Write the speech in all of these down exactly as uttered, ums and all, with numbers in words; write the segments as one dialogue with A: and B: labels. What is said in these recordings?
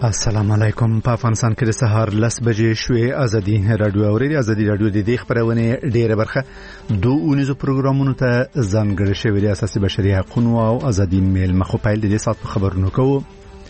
A: السلام علیکم. په افغانستان کې د سهار لس بجې شوې. ازادي رادیو اوري. ازادي رادیو د دې خبرونه ډیره برخه دوه اونیزو پروګرامونو ته ځانګړې شوې دي. اساسي بشري حقوقو او ازادي میل مخه پیل د دې سات خبرونو کوو.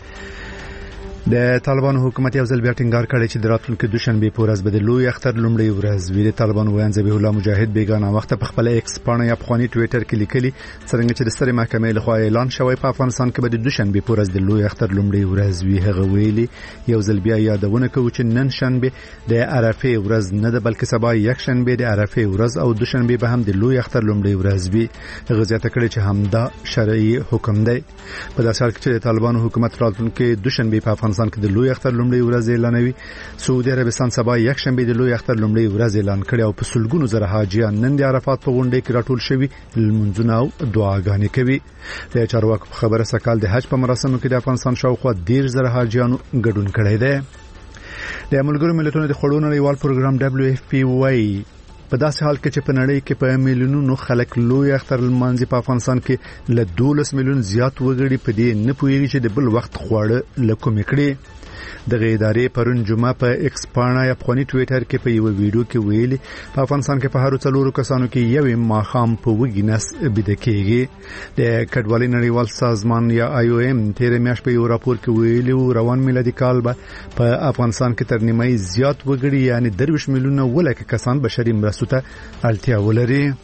A: د طالبانو حکومت یو ځل بیا ټینګار کړی چې د راتلونکي دوشنبه په ورځ به د لوی اختر لومړی ورځ وي. د طالبانو ویان ذبیح الله مجاهد بیگانه وخت په خپل ایکس پاڼه یا افغاني ټوئیټر کې لیکلي څنګه چې د سترې محکمې لخوا اعلان شوی په افغانستان کې به د دوشنبه په ورځ د لوی اختر لومړی ورځ وي. هغه ویلي یو ځل بیا یادونه کوي چې نن شنبه د عرفه ورځ نه ده بلکې سبا یک شنبه د عرفه ورځ او دوشنبه به هم د لوی اختر لومړی ورځ وي. هغه زیاته کړی چې همدا شرعي حکم دی. په داسې حال کې چې د طالبانو حکومت راتلونکي دوشنبه په افغانستان کې د لوی اختر لومړی ورځ اعلانوي. سعودي عربستان سبا یک شنبه د لوی اختر لومړی ورځ اعلان کړي او په سلګونو زره حاجیان نن د عرفات په غونډه کې راټول شوي لمونځونه او دعاګانې کوي. د چارواکو په خبره سکهال د حج په مراسمو کې د افغانستان شاوخوا ډیر زره حاجیانو ګډون کړی دی. د ملګرو ملتونو د خړو نړیوال پروګرام دبليو اف پی وايي په داسې حال کې چې په نړۍ کې په میلیونونو خلک لوی اختر لمانځي، په افغانستان کې له دولس میلیون زیات وګړي په دې نه پوهیږي چې د بل وخت خواړه لکوم کړي. دغه ادارې پرون جمعه په ایکس پاڼه یا افغاني ټوئیټر کې په یو ویډیو کې ویلي په افغانستان کې په هر څلورو کسانو کې یو ماخام په وګینس بده کېږي. د کډوالۍ نړیوال سازمان یا آی او ایم تیر میاشت په یو راپور کې ویلي روان میلادي کال به په افغانستان کې تر نیمه زیات وګړي یعنی درویش میلیونه ولکه کسان بشري مرستو ته اړتیا ولري.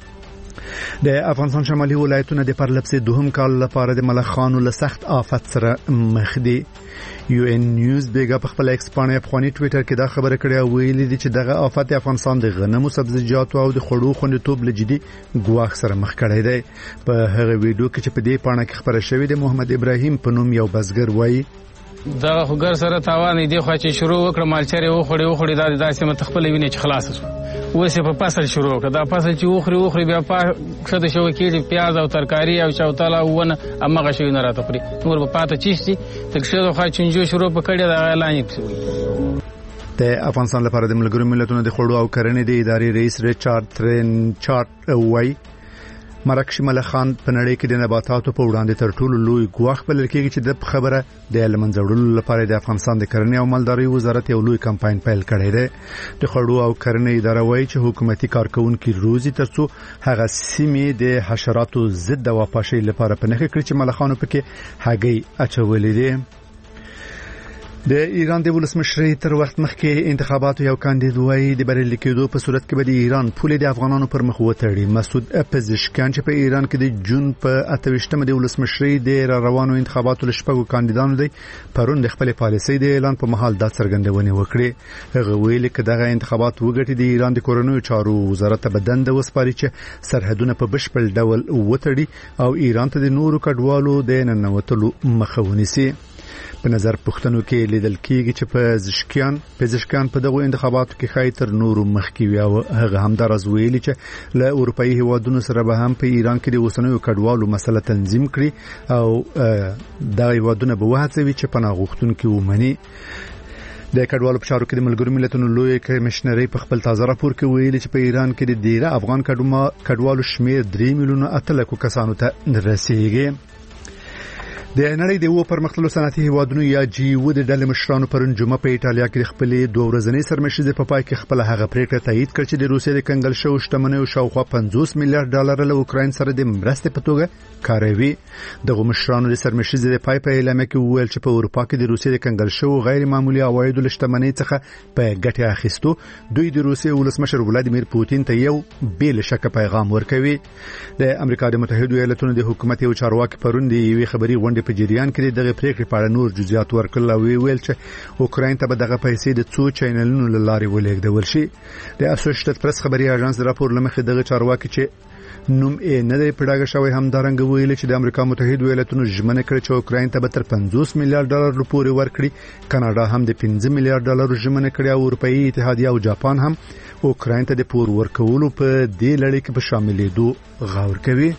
A: د افغانستان شمالي ولایتونه د پرلپسې دوهم کال لپاره د ملخانو له سخت آفت سره مخ دي. یو ان نیوز بیګا په خپل ایکس پاڼه افغاني ټوئیټر کې دا خبره کړې او ویلي دي چې دغه آفت افغانستان د غنمو، سبزیجاتو او د خړو خوندیتوب لجدي ګواښ سره مخ کړی دی. په هغه ویډیو کې چې په دې پاڼه کې خبره شوې ده محمد ابراهیم په نوم یو بزګر وایي
B: دا خګر سره تاوان دی خو چې شروع وکړه مالچره وخړې وخړې دا داسې متخپل ویني چې خلاص شو. اوس په فصل شروع کړه دا فصل چې وخړې وخړې بیا په خته شو کې پیاز او ترکاری او چوتاله ونه امغه شوی نه راته پرې نور په پاته چیشتي تکشه خو چنجو شروع پکړه دا اعلان کړی.
A: د افغانستان لپاره د ملګرو ملتونو د خړو او کرنې د ادارې رئیس ریچارډ ترین چارټ وای مرکشي ملخان په نړۍ کې د نباتاتو په وړاندې تر ټولو لوی ګواښ بلل کېږي چې د خبره د لمنځوړلو لپاره د افغانستان د کرنې او مالدارۍ وزارت یو لوی کمپاین پیل کړی دی. د خړو او کرنې اداره وایي چې حکومتي کارکونکو روزي ترڅو هغه سیمې د حشراتو ضد دوا پاشي لپاره په نخښه کړی چې ملخانو پکې هګۍ اچولې دي. د ایران د ولسمشرۍ تر وخت مخکې انتخاباتو یو کاندید وایي د بریالي کېدو په صورت کې به د ایران پولې د افغانانو پر مخ وتړي. مسعود پزشکیان چې په ایران کې د جون په اته ویشتمه د ولسمشرۍ د روانو انتخاباتو لشپږو کاندیدانو دی پرون د خپل پالیسۍ د اعلان په محل د څرګندونې وکړي. هغه ویلي چې دغه انتخابات وګټي د ایران د کورونو چارو وزارت ته بدند وسپاري چې سرحدونه په بشپړ ډول وتړي او ایران ته د نورو کډوالو د ننوتلو مخه ونیسي. په نظر پښتنو کې لیدل کېږي چې پزشکیان پزشکیان په دغه انتخاباتو کې خای تر نورو مخکې وي او هغه هم درز ویلي چې له اروپאי هیوادونو سره به هم په ایران کې د اوسنیو کډوالو مسله تنظیم کړي او دا هیوادونه به وهڅوي چې پناه غوښتونکي ومني. د کډوالو په چارو کې د ملګرو ملتونو لوی کمشنري په خپل تازه راپور کې ویلي چې په ایران کې د ډیره افغان کډوالو شمیر درې میلیونه اته لکه کسانو ته رسیدي. د نړۍ د وو پرمختللو صنعتي هیوادونو یا جی او د ډلې مشرانو پرون جمعه په ایټالیا کې خپل دوه ورځنۍ سرمشيزه په پای کې خپل هغه پریکړه تایید کړ چې د روسیې د کنګل شو شتمنیو شاوخوا پنځوس میلیارډ ډالر له اوکراین سره د مرستې په توګه کاروي. دغه مشرانو د سرمشيزه د پای په اعلان کې وویل چې په اروپا کې د روسیې د کنګل شو غیر معمولی عواید له شتمنۍ څخه په ګټه اخیستو دوی د روسیې ولسمشر ولادیمیر پوتین ته یو بیل شک پیغام ورکوي. د امریکا د متحده ایالاتونو د حکومت یو چارواکي پرون دی یوې خبري غونډې په جریان کې دغه پریکړې په اړه نور جزئیات ورکړل او ویل چې اوکراین ته به دغه پیسې د څو چینلونو لارې ولېږدول شي. د اسوسییټډ پریس خبري اژانس راپور لمخې دغه چارواکي چې نوم یې نه دی پړاګه شوی هم دارنګ ویل چې د امریکا متحده ایالاتونو ژمنه کړې چې اوکراین ته به تر پنځوس میلیارډ ډالر پورې ورکړي. کاناډا هم د پنځه میلیارډ ډالر ژمنه کړې او اروپאי اتحادیه او جاپان هم اوکراین ته د پور ورکولو په دې لړۍ کې په شاملېدو غور کوي.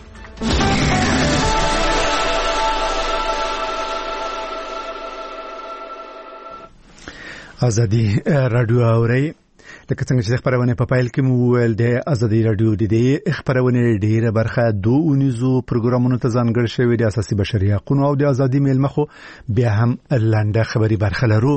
A: ازادي رادیو اوري لکه څنګه چې خبرونه په پایل کې مو ویل د ازادي رادیو د دې خبرونه ډیره برخه دوه اونیزو پروګرامونو ته ځانګړي شوی د اساسي بشري حقوقو او د ازادي میلمه خو بیا هم لنډه خبري برخه لرو.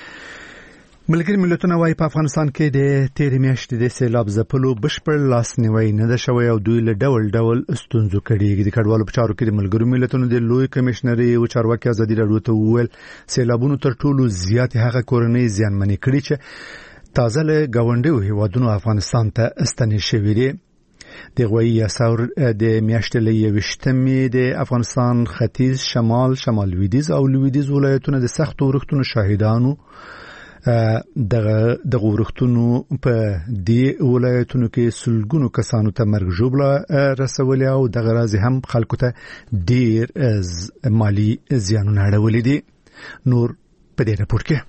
A: ملګری ملتونه وايي په افغانستان کې د تیرې میاشتې د سیلاب ځپلو بشپړ لاسنیوي نه ده شوی او دوی له ډول ډول ستونزو کړي. د کډوالو په چارو کې د ملګری ملتونو د لوی کمشنري او چارواکي ازادي رادیو ته وویل سیلابونو تر ټولو زیات هغه کورنۍ زیانمنې کړي چې تازه له گاونډیو هیوادونو افغانستان ته استنې شوي دي. د غوي یاسور د میاشتې له یوشتمې د افغانستان ختیځ شمال شمال لویدیځ او لویدیځ ولایتونو د سختو ورښتونو شاهدانو دغه د غورښتونو په دې ولایتونو کې سلګونو کسانو ته مرګ ژوبله رسولي او دغه راز هم خلکو ته ډیر مالی زیانونه اړولي دي. نور په دې راپور کې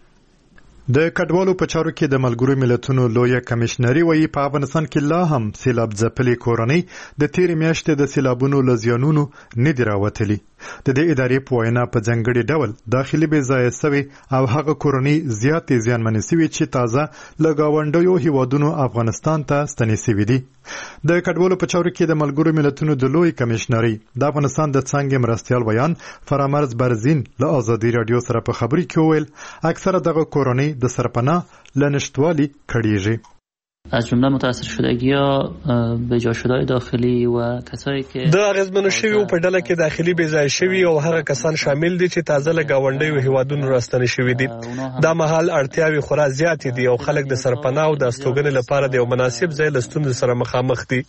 C: د کډوالو په چارو کې د ملګرو ملتونو لوی کمشنري وایي په افغانستان کې لا هم سیلاب ځپلې کورنۍ د تیرې میاشتې د سیلابونو له زیانونو نه دي راوتلي. د دې ادارې په وینا په ځانګړي ډول داخلي بې ځایه سوي او هغه کورنۍ زیاتې زیانمنې سوي چې تازه له ګاونډیو هیوادونو افغانستان ته ستنې سوي دي. د کډوالو په چارو کې د ملګرو ملتونو د لوی کمشنري د افغانستان د څنګه مرستيال ویان فرامرز برزین له ازادي رادیو سره په خبري کې ویل اکثره دغه کورنۍ د سرپناه لنشتوالی کړيږي.
D: از جمله متاثر شدگی ها به جا شدهای داخلی و کسایی که
E: د اغیزمنو شوی په ډله کې داخلي بې ځای شوی او هغه کسان شامل دي چې تازه له گاونډیو هیوادونو راستنې شوی دي. دا مهال اړتیاوي خورا زیات دي او خلک د سرپناه او د استوګنې لپاره د یو مناسب ځای لستون سره مخامخ دي.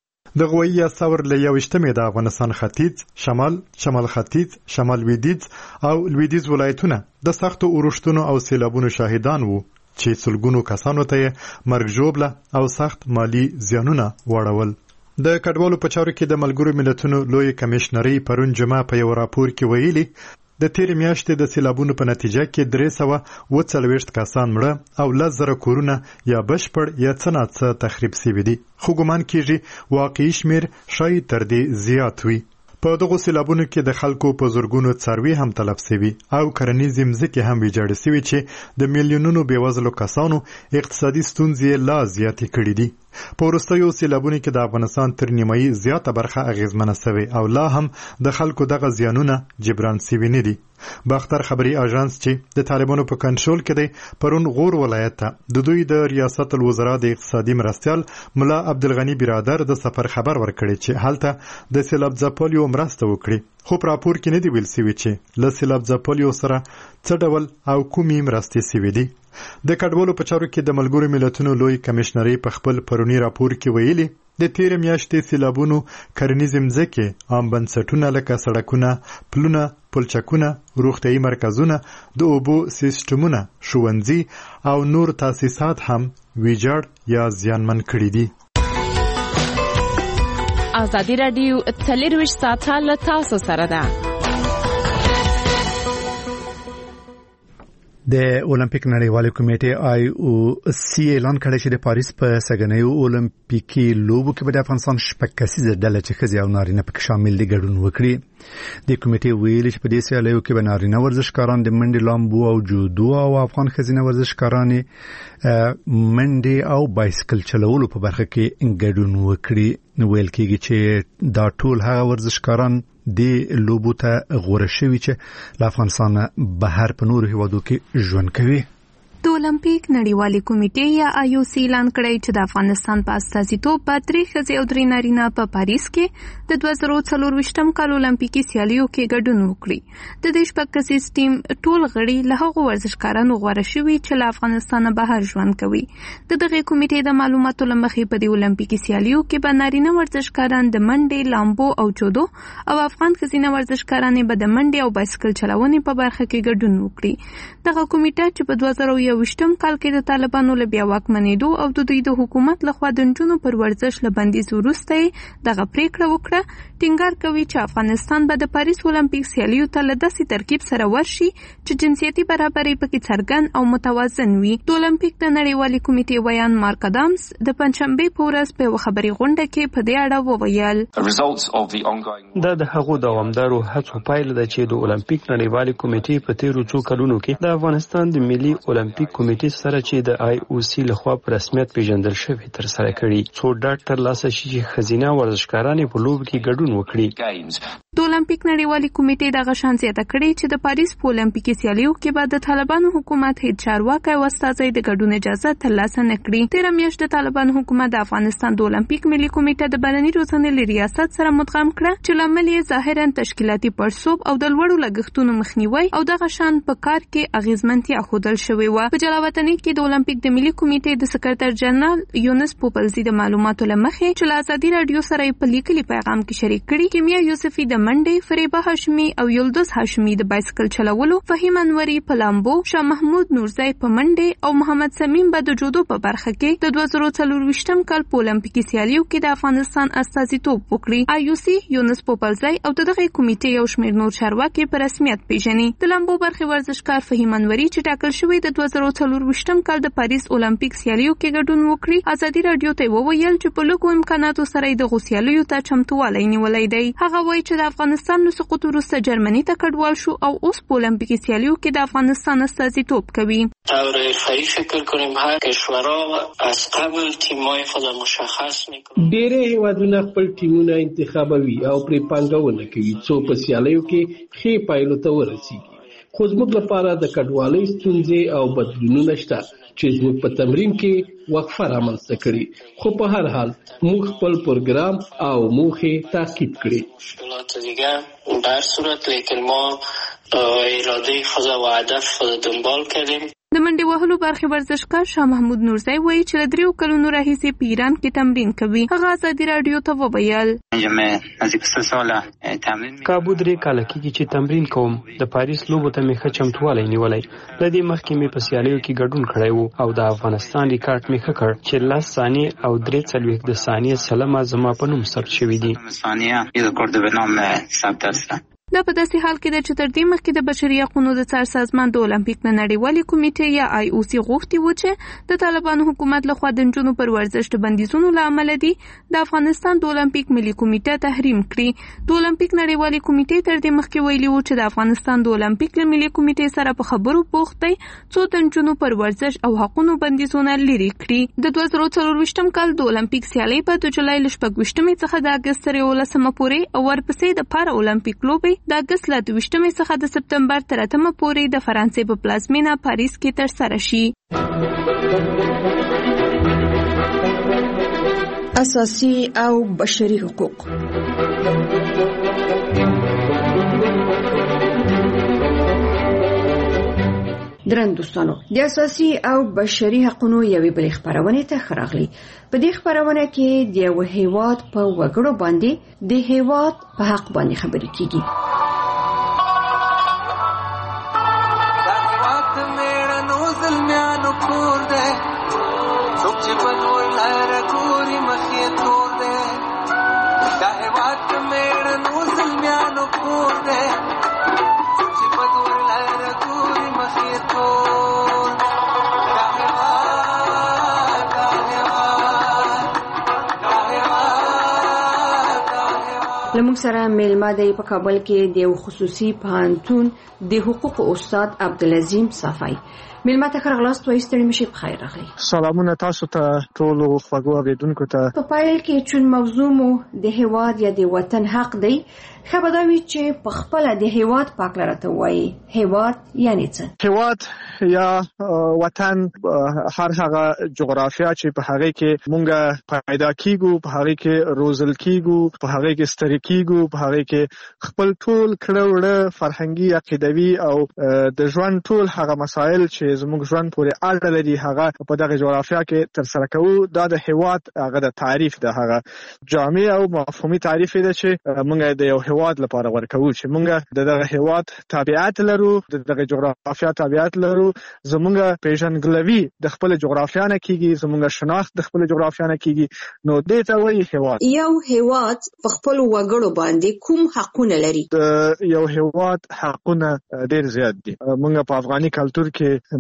C: د غوي ثور له یوشتمې د افغانستان ختیځ شمال شمال ختیځ شمال لویدیځ او لویدیځ ولایتونه د سختو اورښتونو او سیلابونو شاهدان وو چې سلګونو کسانو ته مرګ ژوبله او سخت مالی زیانونه واړول. د کډوالو په چارو کې د ملګرو ملتونو لوی کمشنري پرون جمعه په یو راپور کې ویلي د تیرې میاشتې د سیلابونو په نتیجه کې درې سوه اووه څلوېښت کسان مړه او لس زره کورونه یا بشپړ یا څه ناڅه تخریب سوي دي. خو ګمان کېږي واقعي شمېر شاید تر دې زیات وي. په دغه سیلابونو کې د خلکو په زورګونو څاروي هم تلف شوي او کرنیزې مځکې هم ویجاړې شوي چې د میلیونونو بېوزلو کسانو اقتصادي ستونزې لا زیاتې کړي دي. په وروستیو سیلابونو کې د افغانستان تر نیمایي زیاته برخه اغیزمنه شوې او لا هم د خلکو دغه زیانونه جبران شوي نه دي. باختر خبري اژانس چې د طالبانو په کنټرول کې دی پرون غور ولایت ته د دوی د ریاست الوزرا د اقتصادي مرستيال ملا عبدالغنی برادر د سفر خبر ورکړي چې هلته د سیلاب ځپلو مرسته وکړي. خو په راپور کې نه دی ویل شوی چې له سیلاب ځپلو سره څه ډول او کومې مرستې شوي دي. د کډوالو په چارو کې د ملګرو ملتونو لوی کمشنري په خپل پرونی راپور کې ویلي د تیرې میاشتې سیلابونو کرنیزې مځکې عام بنسټونه لکه سړکونه پلونه پلچکونه روغتیايي مرکزونه د اوبو سیستمونه ښوونځي او نور تاسیسات هم ویجاړ یا زیانمن کړي دي.
F: ازادي رادیو څلورویشت ساعته له تاسو سره ده.
A: د اولمپیک نړیوالې کمیټې آی او سی اعلان کړی چې د پاریس په سګنیو اولمپیکي لوبو کې به د افغانستان شپږ کسیزه ډله چې ښځې او نارینه پکې شامل دي ګډون وکړي. د کمیټې ویلي چې په دې سیالیو کې به نارینه ورزشکاران د منډې لامبو او جودو او افغان ښځینه ورزشکاران منډې او بایسکل چلولو په برخه کې ګډون وکړي. ویل کېږي چې دا ټول هغه ورزشکاران د لوبو ته غوړه شوي چې له افغانستان بهر په نورو هیوادو کې ژوند کوي.
G: د اولمپیک نړیوالې کمیټې یا آی او سی اعلان کړی چې د افغانستان په استازیتوب به درې ښځې او درې نارینه په پاریس کې د دوه زره څلورویشتم کال اولمپیکي سیالیو کې ګډون وکړي. د دې شپږ کسیز ټیم ټول غړي له هغو ورزشکارانو غوره شوي چې له افغانستان بهر ژوند کوي. د دغې کمیټې د معلوماتو له مخې په دې اولمپیکي سیالیو کې به نارینه ورزشکاران د منډې لامبو او جودو او افغان ښځینه ورزشکارانې به د منډې او بایسکل چلونې په برخه کې ګډون وکړي. دغه کمیټه چې په دوه زره یوویشتم کال کې د طالبانو له بیا واکمنېدو او د دوی د حکومت لخوا د نجونو پر ورزش له بندیز وروسته دغه پریکړه وکړه. ټینګار کوي چې افغانستان به د پاریس اولمپیک سیالیو ته له داسې ترکیب سره ورشي چې جنسیتي برابري پکې څرګند او متوازن وي. د اولمپیک د نړیوالې کمیټې ویان مارک ادامز د پنځشنبې په ورځ په یوه خبري غونډه کې په دې اړه وویل
H: دا د هغو دوامدارو هڅو پایله ده چې د اولمپیک نړیوالې کمیټې په تیرو څو کلونو کې د افغانستان د ملي اولمپیک اولمپیک کمیټې سره چې د آی او سی لخوا په رسمیت پیژندل شوی تر سره کړي څو ډاټ تر لاسه شي چې خزینه ورزشکاران په لوب کې ګډون وکړي.
G: د اولمپیک نړیوالې کمیټې د غشان زیاته کړې چې د پاریس په اولمپیکي سیالیو کې بعد د طالبانو حکومت هیڅ چارواکي او استازي د ګډون اجازه ترلاسه نه کړې. تیر میاشت د طالبانو حکومت د افغانستان د اولمپیک ملي کمیټه د بهرني روزنې له ریاست سره مدغم کړه چې لامل یې ظاهرا تشکیلاتي پړسوب او د لوړو لګښتونو مخنیوي او د غشان په کار کې اغیزمنتیا ښودل شوې و. په جلاوطنۍ کې د اولمپیک د ملي کمیټې د سکرټر جنرال یونس پوپلزي د معلوماتو لمخې چې له ازادي رادیو سره په لیکلي پیغام کې شریک کړي کیمیا یوسفي د منډې، فریبه هاشمي او یلدوز هاشمي د بایسکل چلولو، فهیم انوري په لامبو، شاه محمود نورزی په منډې او محمد سمیم به د جودو په برخه کې د دوه زره څلرویشتم کال په اولمپیکي سیالیو کې د افغانستان استازیتوب وکړي. آی یو سی یونس پوپلزی او دغه کمیټې یو شمېر نور چارواکي په رسمیت پیژني. د لامبو برخې ورزشکار فهیم انوري چې ټاکل شوی د دوه زره څلرویشتم کال د پاریس اولمپیک سیالیو کې ګډون وکړي ازادي رادیو ته وویل چې په لږو امکاناتو سره د غوسیالیو ته چمتووالی نیولی دی. هغه وایي چې د افغانستان له سقوط وروسته جرمني ته کډوال شو او اوس په اولمپیکي سیالیو کې د افغانستان استازیتوب کوي.
I: طور حرفه‌ای فکر کنیم هر کشورها از قبل تیم‌های خود مشخص میکنن. ډېر هیوادونه خپل ټیمونه انتخابوي او پرې پانګونه کوي څو په سیالیو کې ښې پایلو ته ورسیږي. خو زموږ لپاره د کډوالۍ ستونزې او بدلونونه شته چې زموږ په تمرین کې وقفه رامنځته کړي. خو په هر حال موږ خپل پروګرام او موخې تعقیب کړي. مشکلات دیگه در صورت لیکن ما اراده خود و هدف خود دنبال کردیم.
G: د منډې وهلو برخې ورزشکار شاه محمود نورزی وایي چې له دریو کلونو راهیسې په ایران کې تمرین کوي. هغه ازادي رادیو ته وویل
H: کابو درې کاله کېږي چې تمرین کوم. د پاریس لوبو ته مې ښه چمتووالی نیولی. له دې مخکې مې په سیالیو کې ګډون کړی و او د افغانستان ریکارډ مې ښه کړ چې لس ثانیې او درې څلوېښت د ثانیې سلمه زما په نوم ثبت شوي دي.
G: دا په داسې حال کې ده چې تر دې مخکې د بشري حقوقو د څار سازمان د اولمپیک د نړیوالې کمیټې یا آی او سی غوښتي و چې د طالبانو حکومت لخوا د نجونو پر ورزش د بندیزونو له امله دي د افغانستان د اولمپیک ملي کمیټه تحریم کړي. د اولمپیک نړیوالې کمیټې تر دې مخکې ویلي و چې د افغانستان د اولمپیک ملي کمیټې سره په خبرو بوخت دی څو د نجونو پر ورزش او حقوقو بندیزونه لرې کړي. د دوه زره څلرویشتم کال د اولمپیک سیالۍ په د جولای له شپږویشتمې څخه د اګست تر یولسمه پورې او ورپسې د پارا اولمپیک لوبې د اګست له دویشتمې څخه د سپتمبر تر اتمه پورې د فرانسې په پلازمینه پاریس کې ترسره شي.
J: اساسي او بشري حقوق. درن دوستانو د اساسي او بشري حقوقو یوې بلې خبرونه ته خراغلي. په دې خبرونه کې د یو هیواد په وګړو باندې د هیواد په حق باندې خبرې کیږي. لمونږ سره میلمه دی په کابل کې د یو خصوصي پوهنتون د حقوقو استاد عبدالعظیم صافی. میلمه ته ښه راغلاست وایي ستړي مشئ په خیر راغلی.
K: سلامونه تاسو ته ټولو خوږو اورېدونکو ته.
J: په پایل کې چون موضوع مو د هیواد یا د وطن حق دی ښه به دا وي چې په خپله د هیواد په هکله راته ووایي. هیواد یعنې څه؟
K: هیواد یا وطن هر هغه جغرافیا چې په هغې کې مونږ پیدا کیږو، په هغې کې روزل کیږو، په هغې کې ستړي کیږو، په هغې کې خپل ټول کړه وړه فرهنګي، عقیدوي او د ژوند ټول هغه مسایل چې زموږ ژوند پورې اړه لري هغه په دغه جغرافیا کې ترسره کوو. دا د هیواد هغه د تعریف ده، هغه جامع او مفهومي تعریف دی چې مونږ د یو هیواد لپاره ورکوو چې مونږ د دغه هیواد تابعیت لرو، د دغه جغرافیا تابعیت لرو. زمونږ پیژندګلوي د خپل جغرافیا نه کیږي، زمونږ شناخت د خپل جغرافیا نه کیږي. نو دې ته وایي هیواد.
J: یو هیواد په خپل وګړو باندې کوم حقونه لري؟
K: د یو هیواد حقونه ډېر زیات دي. مونږ په افغاني کلتور کې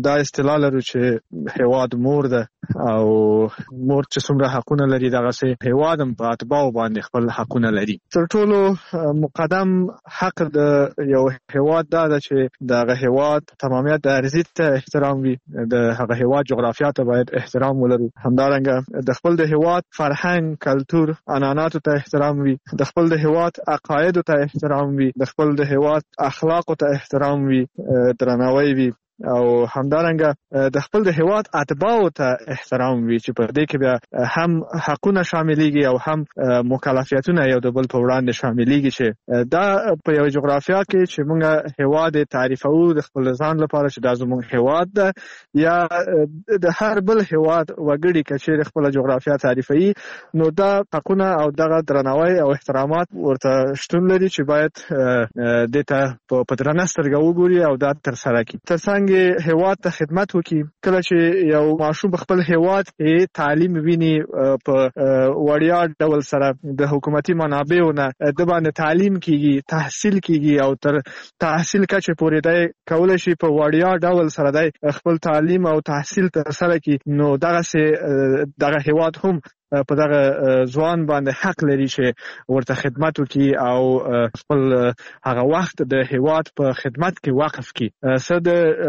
K: دا اصطلاح لرو چې هیواد مور ده او مور چې څومره حقونه لري دغه سه هیواد هم په اتباع باندې خپل حقونه لري. تر ټولو مقدم حق د یو هیواد دا ده چې دغه هیواد تمامیت د ارضی ته احترام وي، د هغه هیواد جغرافیا ته باید احترام ولرو. همدارنګه د خپل د هیواد فرهنګ، کلتور، عنعناتو ته احترام وي، د خپل د هیواد عقاید ته احترام وي، د خپل د هیواد اخلاق ته احترام وي، درناوی وي او همدارنګه د خپل د هیواد اتباع ته احترام وي چې په دې کې بیا هم حقونه شاملېږي او هم مکلفیتونه یو د بل په وړاندې شاملېږي چې دا په یو جغرافیا کې چې موږ هیواد تعریفو د خپل ځان لپاره چې دا زموږ هیواد ده یا د هر بل هیواد وګړي چې خپل جغرافیا تعریفي نو دا حقونه او دغه درناوی او احترامات ورته شتون لري چې باید د ته په درنستر وګوري او دا تر سره کړي. ترڅنګ هیواد ته خدمت وکړي. کله چې یو ماشوم خپل هیواد کې تعلیم ویني په وړیا ډول سره د حکومتي منابعو نه د باندې تعلیم کیږي، تحصیل کیږي او تر تحصیل کچه پورې دی کولای شي په وړیا ډول سره دی خپل تعلیم او تحصیل تر سره کړي، نو دغه سه دغه هیواد هم په دغه ځوان باندې حق لري چې ورته خدمت وکړي او خپل هغه وخت د هیواد په خدمت کې وقف کړي. څه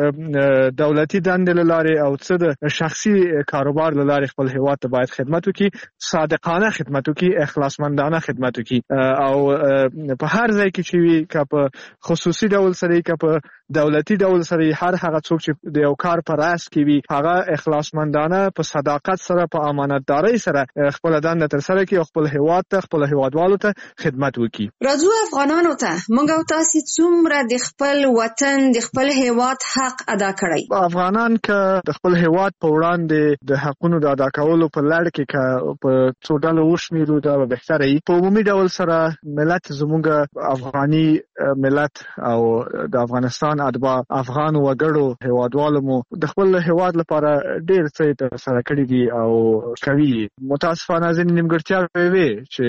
K: د دولتي دندې لارې او څه د شخصي کاروبار لارې خپل هیواد ته باید خدمت وکړي، صادقانه خدمت وکړي، اخلاصمندانه خدمت وکړي او په هر ځای کې چې وي که په خصوصي ډول سره که په دولتي ډول سره هر هغه څوک چې د یو کار پر راس کې وي هغه اخلاصمندانه په صداقت سره په امانتداري سره خپل دنده تر سره کوي او خپل هیواد ته خپل هیوادوالو ته خدمت وکړي.
J: راځو افغانانو ته موږ او تاسو څومره د خپل وطن د خپل هیواد حق ادا کړی.
K: افغانان که د خپل هیواد په وړاندې د حقونو د ادا کولو په لړ کې که په څو ډول وشمیرو دا به بهتره وي. په عمومي ډول سره ملت زموږ افغاني ملت او د افغانستان اتباع افغان وګړو هیوادوالو مو د خپل هیواد لپاره ډیر څه تر سره کړی دي او کوي. متاسفانه ځینې نیمګړتیاوې وي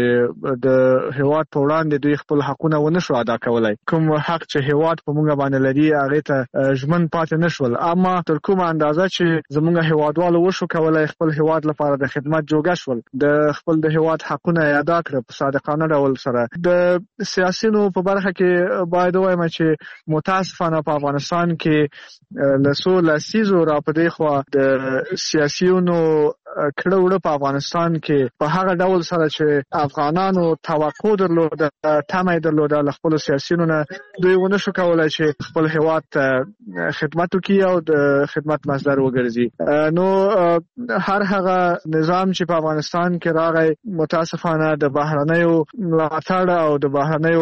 K: چې د هیواد په وړاندې دوی خپل حقونه ونه شو ادا کولای. کوم حق چې هیواد په موږ باندې لري هغه ته ژمن پاتې نشول، اما تر کومه اندازه چې زموږ هیوادوالو وشو کولای خپل هیواد لپاره د خدمت جوګه شول، د خپل د هیواد حقونه ادا کړ په صادقانه ډول سره. د سیاسيونو په برخه کې باید وایم چې متاسفانه په افغانستان کې لسو لسیزو را پدې خو د سیاسيونو کړه وړه په افغانستان کې په هغه ډول سره چې افغانانو توقع درلوده، تمه درلوده له خپل سیاسيونو نه دوی ونه شو کولای چې خپل هیواد ته خدمت وکړي او د خدمت مصدر وګرځي. نو هر هغه نظام چې په افغانستان کې راغی متاسفانه د بهرنیو ملاتړ او د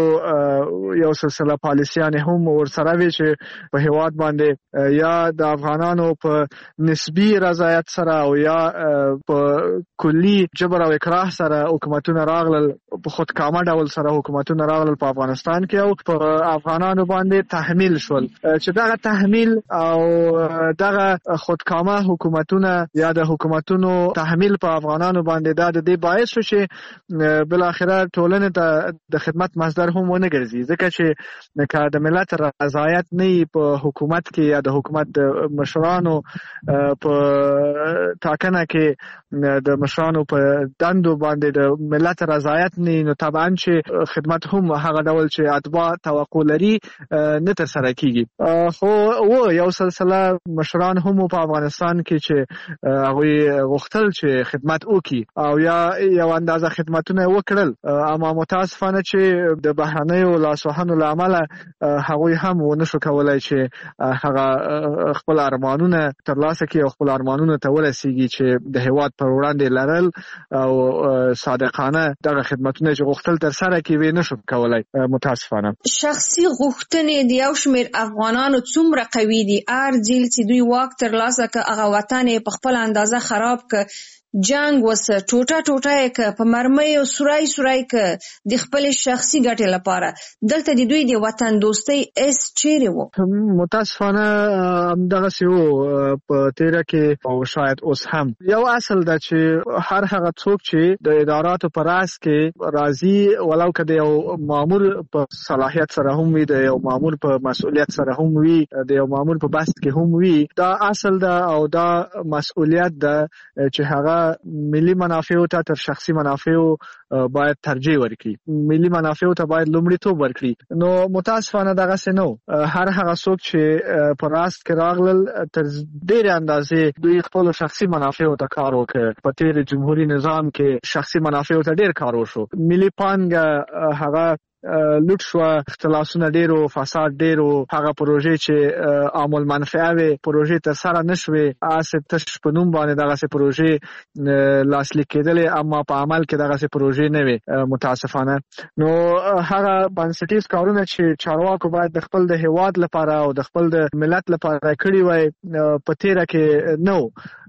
K: بهرنیو یو سلسله پالیسیانه هم ورسره وی چې په هیواد باندې یا د افغانانو په نسبی رضایت سره او یا په کلی جبر او اکراه سره حکومتونه راغلل، په خودکامه ډول سره حکومتونه راغلل په افغانستان کې او په افغانانو باندې تحمیل شول چې دغه تحمیل او دغه خودکامه حکومتونه یا د حکومتونو تحمیل په افغانانو باندې دا د دې باعث شو چې بل اخره ټولنه ته د خدمت مصدر هم ونه ګرځي، ځکه چې که د ملت رضایت نه په حکومت کې یا د حکومت د مشرانو په ټاکنه کې د مشرانو په دندو باندې د ملت رضایت نه نو طبعا چې خدمت هم هغه ډول چې اتباع توقع لري نه تر سره کیږي. خو و یو سلسله مشران هم په افغانستان کې چې هغه غوښتل چې خدمت وکړي او یا یو اندازه خدمتونه وکړل، اما متاسفانه چې د بهرنیو لاسوهنو لامل هغه هم ونه شو کولای چې هغه خپل ارمانونه ترلاسه کړي او خپل ارمانونه ته ورسیږي چې د هیواد پر وړاندې لرل او صادقانه دغه خدمتونه چې غوښتل تر سره کوي نشو کولای. متاسفانه
J: شخصي غوښتنې د یو شمېر افغانانو څومره قوي دي، ار ځل چې دوی واک ترلاسه کړ هغه وطن په خپل اندازه خراب کړ جنگ وسه ټوټه ټوټه ک په مرمۍ او سورای سورای ک د خپل شخصي ګټې لپاره دلته د دوی د وطن دوستۍ اس چیرې وو.
K: متاسفانه همدغه سی وو په تیره کې او شاید اوس هم یو اصل ده چې هر هغه څوک چې د اداراتو پر راس کې راځي ولو که د یو مامور په صلاحیت سره هم وي د یو مامور په مسؤلیت سره هم وي د یو مامور په بست کې هم وي دا اصل ده او دا مسؤلیت ده چې هغه ملي منافعو ته تر شخصي منافعو باید ترجیح ورکړي ملي منافعو ته باید لومړیتوب ورکړي. نو متاسفانه دغه څه نو هر هغه څوک چې په راست کې راغلل تر ډېرې اندازې دوی خپل شخصي منافعو ته کار وکړ. په تیر جمهوریت نظام کې شخصي منافعو ته ډېر کار وشو. ملي پانګه هغه لوټ شو اختلاسونه ډیرو فساد ډیرو هغه پروژې چې عامل منفعه وي پروژې تر سره نشوي اسه تش په نوم باندې دغه سه پروژې لاسلیک کېدلې اما په عمل کې دغه سه پروژې نه وي متاسفانه. نو هغه بنسټیز کارونه چې چارواکو باید د خپل د هیواد لپاره او د خپل د ملت لپاره کړی وای په تیره کې نو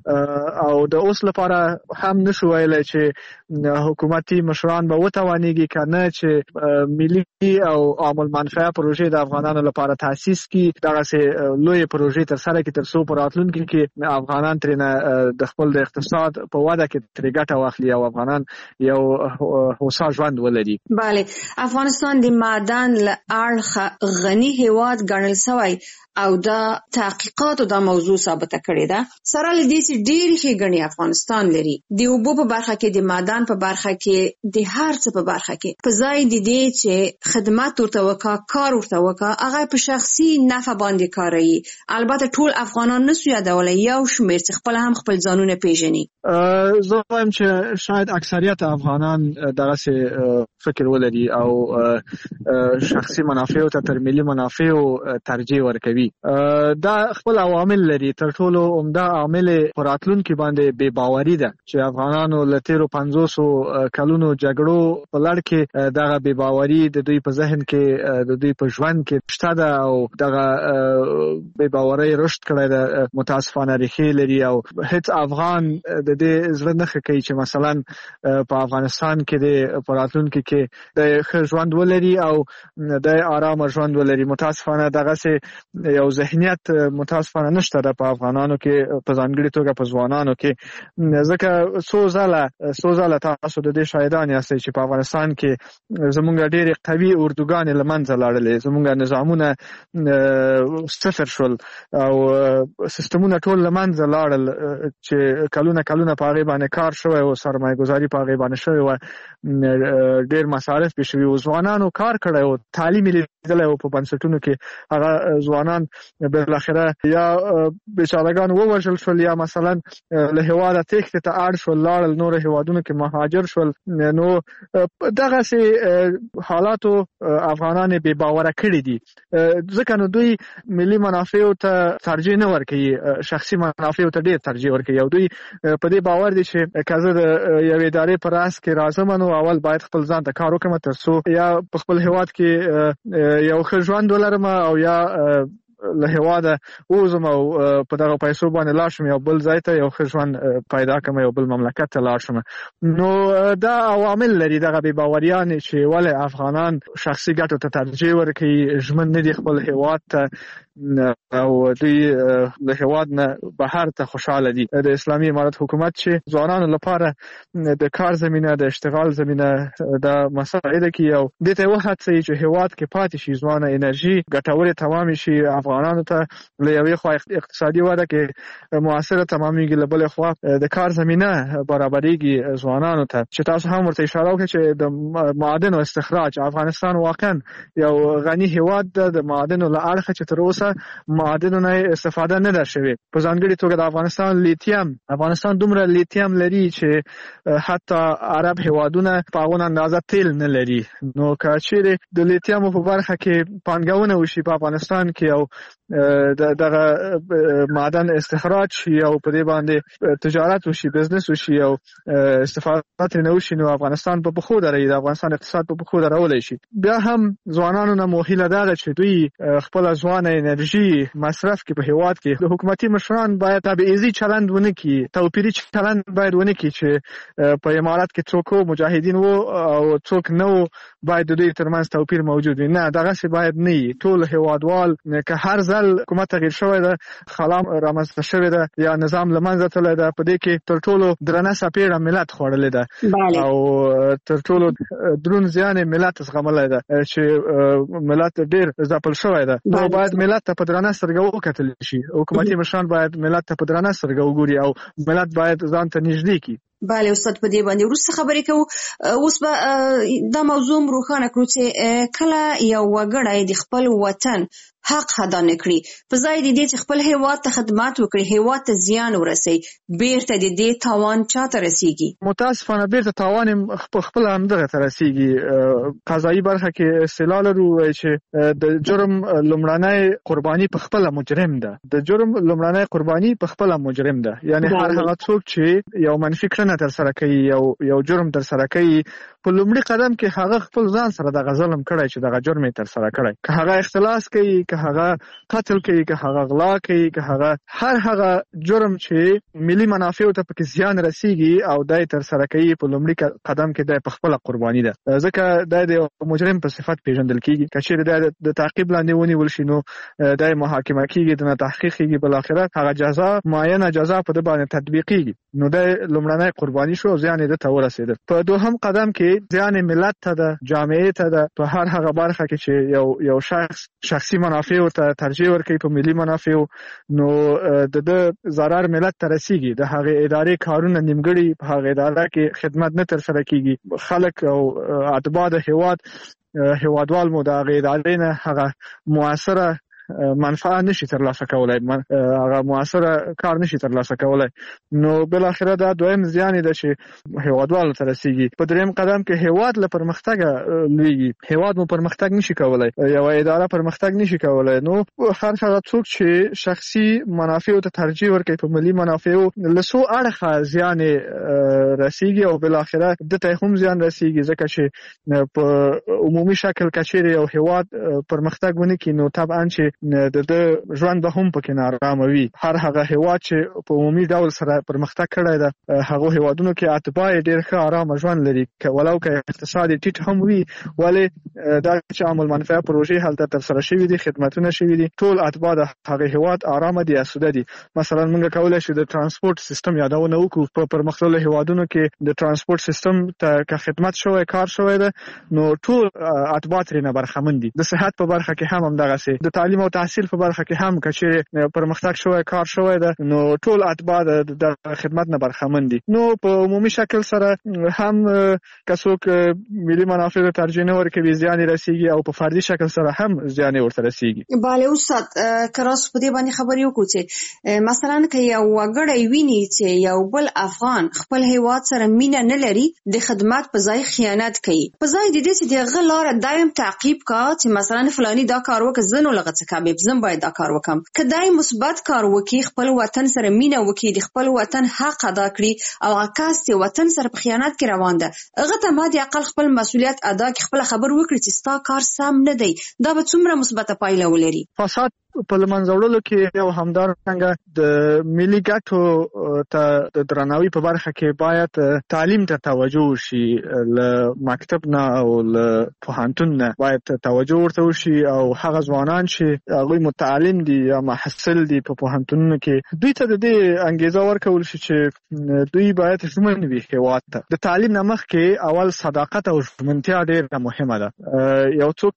K: او د اوس لپاره هم نشو ویلای چې حکومتي مشران به وتوانيږي کنه چې ملي او عامل منفعه پروژې د افغانانو لپاره تاسیس کی دغه سه لوی پروژې تر سره کې تر څو پر راتلونکي کې افغانان ترنه د خپل د اقتصاد په وده کې تر ګټه واخلي او افغانان یو هوسا ژوند ولري.
J: bale افغانستان د معدن له اړخ غني هیواد ګڼل شوی او دا تحقیقاتو دا موضوع ثابته کړې ده. سره له دې چې ډېر ښه غني افغانستان لري د اوبو په برخه کې د معدن په برخه کې د هر څه په برخه کې په ځای د دې چې خدمات ورته وکا کار ورته وکا هغه په شخصي نفع باندې کاروي. البته ټول افغانان نسو یادولای یو شمېر چې خپل هم خپل ځانونه پیژني.
K: زه وایم چې شاید اکثریت افغانان دغه څه فکر ولري او شخصي منافع او تر ملي منافع ترجیح ورکوي. دا خپل عوامل لري تر ټولو عمده عامل پراتلونکو باندې بے باوري ده چې افغانانو لتیرو پنځوس کلونو جګړو په لړ کې دغه بے باوري د دوی په ذهن کې د دوی په ژوند کې شته ده او دغه بے باوري رشد کړی ده متاسفانه ریښې لري او هیڅ افغان د دې زړه نه کوي چې مثلا په افغانستان کې د پراتلونکو کې د ښه ژوند ولري او د آرام ژوند ولري. متاسفانه دغه سه یو ذهنیت متاسفانه نشته د په افغانانو کې په ځانګړي توګه په ځوانانو کې ځکه څو ځله څو ځله تاسو د دې شاهدان یاستئ چې په افغانستان کې زموږ ډېر قوي اردوګانې له منځه لاړلې زموږ نظامونه صفر شول او سیستمونه ټول له منځه لاړل چې کلونه کلونه په هغې باندې کار شوی او سرمایه ګزاري په هغې باندې شوې وه ډېر مصارف پې شوي و ځوانانو کار کړی و تعلیم یې لیدلی و په بنسټونو کې هغه ځوانان بالاخره یا بیچارهګان ووژل شول یا مثلا له هیواده تېښتې ته اړ شول لاړل نور هیوادونو کې مهاجر شول. نو دغسې حالاتو افغانان بې باوره کړي دي ځکه نو دوی ملي منافعو ته ترجیح نه ورکوي شخصي منافعو ته ډېر ترجیح ورکوي او دوی په دې باور دي چې که زه د یوې ادارې په راس کې راځم نو اول باید خپل ځان ته کار وکړم تر څو یا په خپل هیواد کې یو ښه ژوند ولرم او یا له هیواده ووځم او په دغه پیسو باندې لاړ شم یو بل ځای ته یو ښه ژوند پیدا کړم یو بل مملکت ته لاړ شم. نو دا عوامل لري دغه بې باوریانې چې ولې افغانان شخصي ګټو ته ترجیح ورکوي ژمن نه دي خپل هیواد ته او دوی له هیواد نه بهر ته خوشاله دي. د اسلامي امارت حکومت چې ځوانانو لپاره د کار زمینه د اشتغال زمینه د مساعده کوي او دې ته وهڅوي چې هیواد کې پاتې شي ځوانه انرژي ګټورې تمام شي افغانانو ته له یوې خوا اقتصادي وده کې موثره تمامېږي له بلې خوا د کار زمینه برابرېږي ځوانانو ته چې تاسو هم ورته اشاره وکړئ چې د معادنو استخراج افغانستان واقعا یو غني هیواد ده د معادنو له اړخه چې تر اوسه معادنو نه استفاده نه ده شوې په ځانګړي توګه د افغانستان لیتیم افغانستان دومره لیتیم لري چې حتی عرب هیوادونه په هغونه اندازه تیل نه لري. نو که چیرې د لیتیمو په برخه کې پانګونه وشي په افغانستان کې او دغه معدن استخراج شي او په دې باندې تجارت وشي بزنس وشي او استفاده ترې نه وشي نو افغانستان په پښو دروي د افغانستان اقتصاد په پښو درولی شي. بیا هم ځوانانو نه موهیله ده چې دوی خپله ځوانه انرژي مصرف کې په هیواد کې د حکومتي مشران باید تبعیضي چلند ونه کړي، توپیري چلند باید ونه کړي چې په امارات کې څوک مجاهدین وو او څوک نه وو، باید د دوی ترمنځ توپیر موجود وي. نه، دغه څه باید نه وي. ټول هیوادوال که هر ځل حکومت تغییر شوی ده، خلا رامنځته شوې ده یا نظام له منځه تللی ده، په دې کې تر ټولو درنه څپېړه ملت خوړلې ده او تر ټولو دروند زیان یې ملت زغملی ده چې ملت ډېر ځپل شوی ده. نو باید ملت ته په درنه سترګه وکتل شي. حکومتي مشران باید ملت ته په درنه سترګه وګوري او ملت باید ځان ته نږدې کړي.
J: بله استاد، په دې باندې وروسته خبرې کوو. اوس به دا موضوع روښانه کړو چې کله یو وګړی د خپل وطن حق ادا نه کړي، په ځای د دې چې خپل هیواد ته خدمات وکړي، هیواد ته زیان ورسوي، بیرته د دې تاوان چاته رسیږي؟
K: متاسفانه بیرته تاوان خپل همدغه ته رسیږي. قضایي برخه کې اصطلاح لرو چې د جرم لومړنی قرباني په خپل مجرم ده. د جرم لومړنی قرباني په خپل مجرم ده. یعنی هر هغه څوک چې یو منفي کړنه تر سره کوي، یو یو جرم تر سره کوي، په لومړي قدم کې هغه خپل ځان سره دغه ظلم کړی چې دغه جرم تر سره کړی. که هغه اختلاس کوي، که هغه قتل کوي، که هغه غلا کوي، که هغه هر هغه جرم چې ملي منافعو ته پکې زیان رسیږي او دای تر سره کوي، په لومړي قدم کې دای په خپل قرباني ده. ځکه دای د مجرم په صفت پیژندل کیږي. که چیرې دای د تعقیب لاندې ونیول شي نو دای محاکمه کیږي، د تحقیق کیږي، بل اخرت هغه جزا معینه جزا په د باندې تطبیقیږي. نو دای لومړنی قرباني شو، زیان یې ته ورسېده. په دوهم قدم کې زیان ملت ته ده، جامعې ته ده. په هر هغه برخه کې چې یو یو شخص شخصي منافع ته ترجیح ورکوي په ملي منافعو، نو د د ضرر ملت ته رسیږي. د هغې ادارې کارونه نیمګړي، په هغې اداره کې خدمت نه ترسره کیږي. خلک او اتباع د هیواد هیوادوال مو د هغې ادارې نه هغه مؤثره منفعه نشي ترلاسه کولای، هغه مؤثره کار نشي ترلاسه کولای. نو بل اخره دا دویم زیان دی چې هیوادوالو ته رسیږي. په دریم قدم کې هیواد له پرمختګ لویږي. هیواد مو پرمختګ نشي کولای، یو اداره پرمختګ نشي کولای. نو هر هغه څوک چې شخصي منافع ته ترجیح ورکوي په ملي منافعو، له څو اړخه زیان رسیږي او بل اخره دته هم زیان رسیږي. ځکه چې په عمومي شکل کچېره یو هیواد پرمختګ ونه کړي نو طبعا چې د د ژوند به هم پکې نارامه وي. هر هغه هیواد چې په عمومي ډول سره پرمختګ کړی ده، هغه هیوادونو کې اتباع ډېر ښه آرامه ژوند لري، ولو که اقتصاد ټیټ هم وي، ولې دا چې عامل منفعه پروژې هلته ترسره شوي دي، خدمتونه شوي دي، ټول اتباع د هغه هیواد آرامه دي، اسوده دي. مثلا موږ کولی شو د ترانسپورت سیستم یادونه وکړو. په پرمختللو هیوادونو کې د ترانسپورت سیستم ته که خدمت شوی، کار شوی ده، نو ټول اتباع ترېنه برخمن دي. د صحت په برخه کې هم همدغسې، د تعلیم او تحصیل په برخه کې هم که چیرې پرمختګ شوی، کار شوی ده، نو ټول اتباع د خدمت نه برخمن دي. نو په عمومي شکل سره هم که څوک ملي منافع ته ترجیح نه ورکوي، زیان یې رسیږي، او په فردي شکل سره هم زیان یې ورته رسیږي.
J: بله استاد، که راسو په دې باندې خبرې وکړو چې مثلا که یو وګړی ویني چې یو بل افغان خپل هیواد سره مینه نه لري، د خدمت په ځای خیانت کوي، په ځای د دې چې دغه لاره دایم تعقیب کا چې مثلا فلانی دا کار وکړه، زه نو لغه څه کوم، زه باید دا کار وکم. که دای مثبت کار وکړي، خپل وطن سره مینه وکړي، د خپل وطن حق ادا کړي، او هغه کس چې وطن سره په خیانت کې روان ده، هغه ته ما د عقل خپل مسؤلیت ادا کړي، خپل خبر وکړي چې ستا کار سم نه دی، دا به څومره مثبته پایله ولري.
K: فساد په لمنځه وړلو کې یو همدارنګه د ملي ګټو ته د درناوي په برخه کې باید تعلیم ته توجه وشي. له مکتب نه او له پوهنتون نه باید توجه ورته وشي، او هغه ځوانان چې هغوی متعلم دي یا محصل دي په پوهنتونونو کې، دوی ته د دې انګیزه ورکول شي چې دوی باید ژمن وي هیواد ته. د تعلیم نه مخکې اول صداقت او ژمنتیا ډېره مهمه ده. یو څوک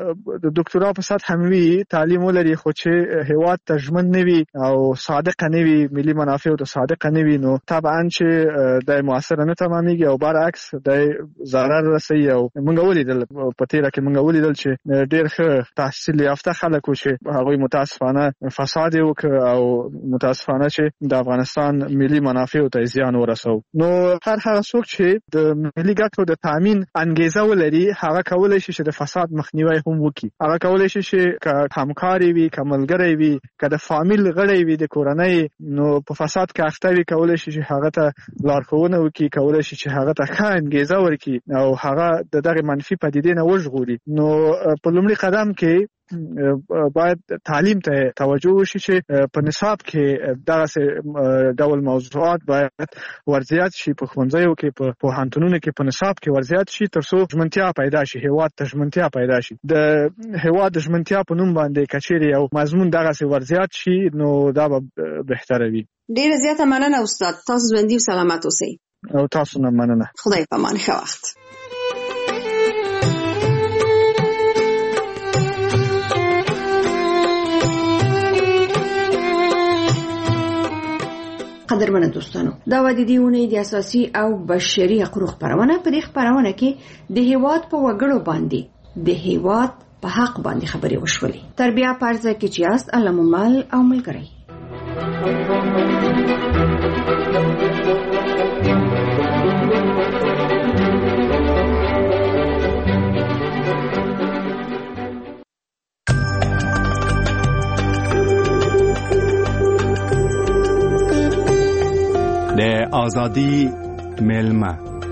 K: د دکتورا په سطح هم وي، تعلیم ولري، خو چې هیواد ته ژمن نه وي او صادق نه وي، ملي منافع ته صادق نه وي، نو طبعا چې د مؤثر نه تمامېږي او برعکس د ضرر رسوي. او موږ ولیدل په تیره کې موږ ولیدل چې ډېر ښه تحصیل یافته خلک و چې هغوی متاسفانه فساد یې وکړ او متاسفانه چې د افغانستان ملي منافعو ته زیان ورسو. نو هر هغه څوک چې د ملي ګټو د تامین انګیزه ولري، هغه کولی شي چې د فساد مخنیوی هم وکړي. هغه کولی شي چې که همکاري وي، که ملګری وي، که د فامیل غړی وي، د کورنۍ، نو په فساد کې اخته وي، کولی شي چې هغه ته لارښوونه وکړي، کولی شي چې هغه ته ښه انګیزه ورکړي او هغه د دغه منفي پدیدې نه وژغوري. نو په لومړي قدم کې باید تعلیم ته توجه وشي چې په نصاب کې دغه ډول موضوعات باید ورزیات شي په ښوونځیو کې په پوهنتونونو کې په نصاب کې ورزیات شي ترڅو ژمنتیا پیدا شي هیواد ته ژمنتیا پیدا شي د هیواد د ژمنتیا په نوم باندې کچېري او مضمون دغه ورزیات شي نو دا به بهتره وي.
L: ډیره زیاته مننه استاد، تاسو ژوندي او سلامت اوسئ.
K: او تاسو نه مننه.
L: خدای په امان. ښه وخت. قدرمنه دوستانو، دا و د دې اونۍ د اساسي او بشري حقوقو خبرونه. په دې خبرونه کې د هیواد په وګړو باندې د هیواد په حق باندې خبرې وشولې. تربیه پارځه کې چې است علممال او ملګری.
A: د آزادی میلمه.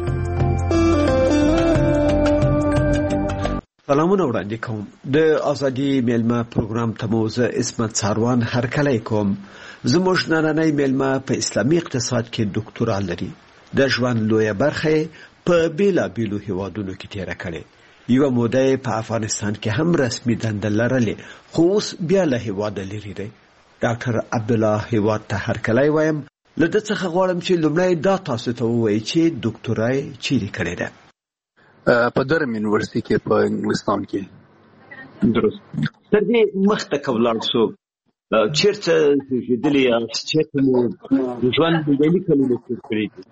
M: سلامونه وړاندې کوم. د آزادی میلمه پروګرام ته مو زه عصمت ساروان هرکلی کوم. زموږ نننی میلمه په اسلامي اقتصاد کې ډاکټورا لري. د ژوند لویه برخه په بیلابیلو هیوادونو کې تیره کړې. یوه موده په افغانستان کې هم رسمي دنده لرلې، خو اوس بیا له هیواده لرې دی. ډاکټر عبدالله هیواد ته هرکلی وایم. له ده څخه غواړم چې لومړی دا تاسو ته ووایي چې ډاکټورا یې چیرې کړې ده؟
N: په درم یونیورسيټي کې په انګلستان کې.
M: درست. تر دې مخته که ولاړ شو چېرته زېږېدلي یاست؟ چېرته مو ژوند بیلي کلونه تېر کړي دي؟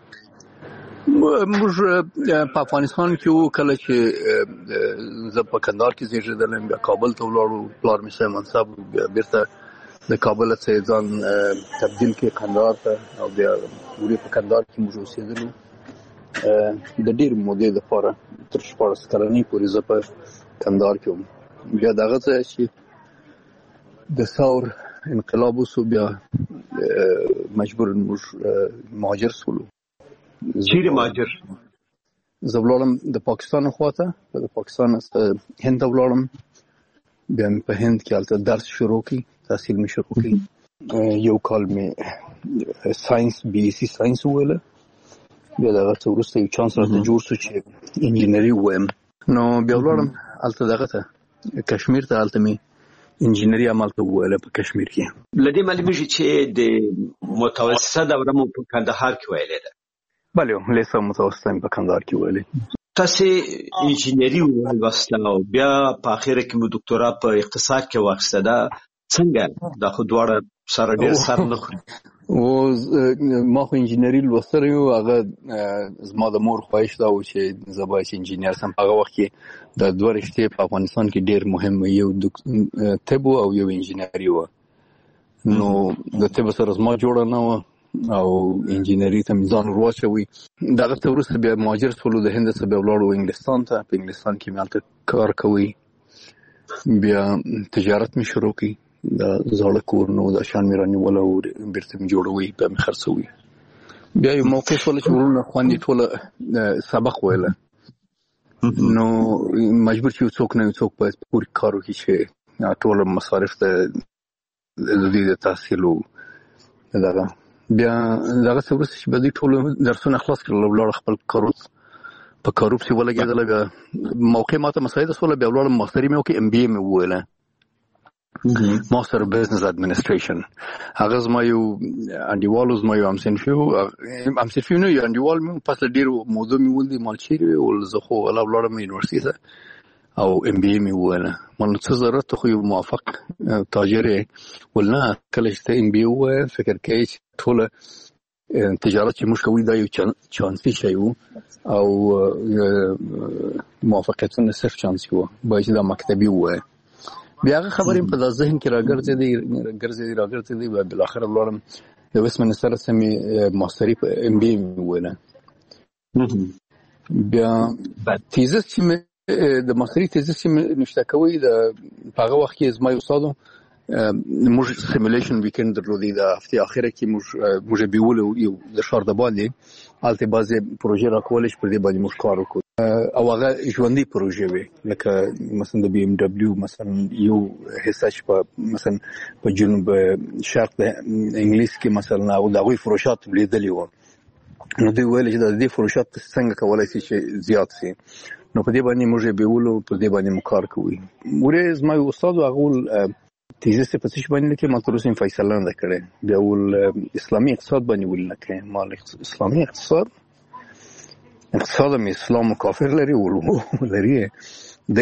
N: موږ په افغانستان کې وو. کله چې زه په کندهار کې زېږېدلم، بیا کابل ته ولاړو. پلار مې صاحب منصب، بیا بیرته د کابل څخه ځان تبدیل کې کندهار ته، او بیا وروسته په کندهار کې موږ اوسېدلو د ډېر مودې لپاره تر شپاړس کلنۍ پورې زه په کندهار کې وم. بیا دغه ځای چې د ثور انقلاب وسو، بیا مجبور موږ مهاجر شولو.
M: چیرې مهاجر؟
N: زه ولاړم د پاکستان خواته، د پاکستان هند ته ولاړم. بیا مې په هند کې هلته درس شروع کړ، تحصیل مې شروع کړ. یو کال مې ساينس بي اس سي ساينس وویله. بیا دغه څه وروسته یو چانس راته جوړ شو چې انجینري ووایم. نو بیا ولاړم هلته دغه ته کشمیر ته. هلته مې انجینري همالته وویله په کشمیر کې.
M: له دې معلومیږي چې د متوسطه دوره مو په کندهار کې ویلې ده؟
N: بله، لیسه متوسطه مې په کندهار کې ویلې.
M: تاسې انجینري ولوسته او بیا په اخره کې مو ډاکټورا په اقتصاد کې واخیسته. دا څنګه؟ دا خو دواړه سره ډېر سر نه خوري.
N: او ما خو انجینري لوستلی وو. هغه زما د مور خواهش دا و چې زه باید انجینر سم. هغه وخت کې د دوه رشتې په افغانستان کې ډېر مهم، یو طب او یو انجینري وه. نو د طب سره زما جوړه نه وه او انجینري ته مې ځان ور واچوي. دغه ته وروسته بیا مهاجر شولو. د هند څخه بیا ولاړو انګلستان ته. په انګلستان کې مې هلته کار کوي. بیا تجارت مې شروع کړي. د زاړه کور نو د شان مې رانیوله او بیرته مې جوړوي، بیا مې خرڅوي. بیا یو موقع شوله چې وروڼه خویندې ټوله سبق ویله. نو مجبور چې یو څوک نه یو څوک باید په کور کې کار وکړي چې ټوله مصارف د دوی د تحصیل و دغه. بیا دغه څه وروسته چې به دوی ټول درسونه خلاص کړل، ولاړه خپل کاروب په کاروب چې ولګېدله. بیا موقع ماته مساعده شوله. بیا ولاړم ماستري مې وکړې، ام بي اې مې وویله، ماستر بزنس اډمنسټریشن. هغه زما یو انډیوالو، زما یو همصنفي و. همصنفي نه، یو انډیوال مې پس له ډېرو مودو مې ولدي مال چیرې ویل. زه خو ولا ولاړم یونیورسټي ته او ام بي اې مې وویله. ما نو څه ضرورت ته، خو یو موافق تاجر یې. ول نه، کله چې ته ام بي اې ووایې فکر کوې چې ټوله تجارت چې موږ کوي دا یو چانسي شی و او موافقتونه صرف چانسي و، باید چې دا مکتبي ووایې. بیا هغه خبرې په ذهن کې راګرځېدې راګرځېدې راګرځېدې بیا بالاخره ولاړم د ویسټمنسټر څخه مې ماستري په ام بي اې مې وویله. بیا تیزس چې مې د ماستري تیزس چې مې نشته کوي، د په هغه وخت کې زما یو استاد موږ سیمولیشن ویکند درلودی. د هفتې اخره کې موږ موږ بیولو یو د ښار د باندې هلته بعضې پروژې راکولې چې پر دې باندې موږ کار وکړو. او هغه ژوندۍ پروژې وي لکه مثلا د بي ام دبليو مثلا یو حصہ چې په مثلا په جنوب شرق د انګلیس کې مثلا او د غوي فروشات لیدلې و نو دوی ویل چې د دې فروشات څنګه کولای شي چې زیات شي نو په دې باندې موږ به ویلو په دې باندې مکار کوي ورې زما استاد هغه تیزه په څه باندې کې ماتروسین فیصله نه کړي بیا ول اسلامي اقتصاد باندې ول نه کړي مال اسلامي اقتصاد اقتصاد می اسلام کافر لري ولو لري د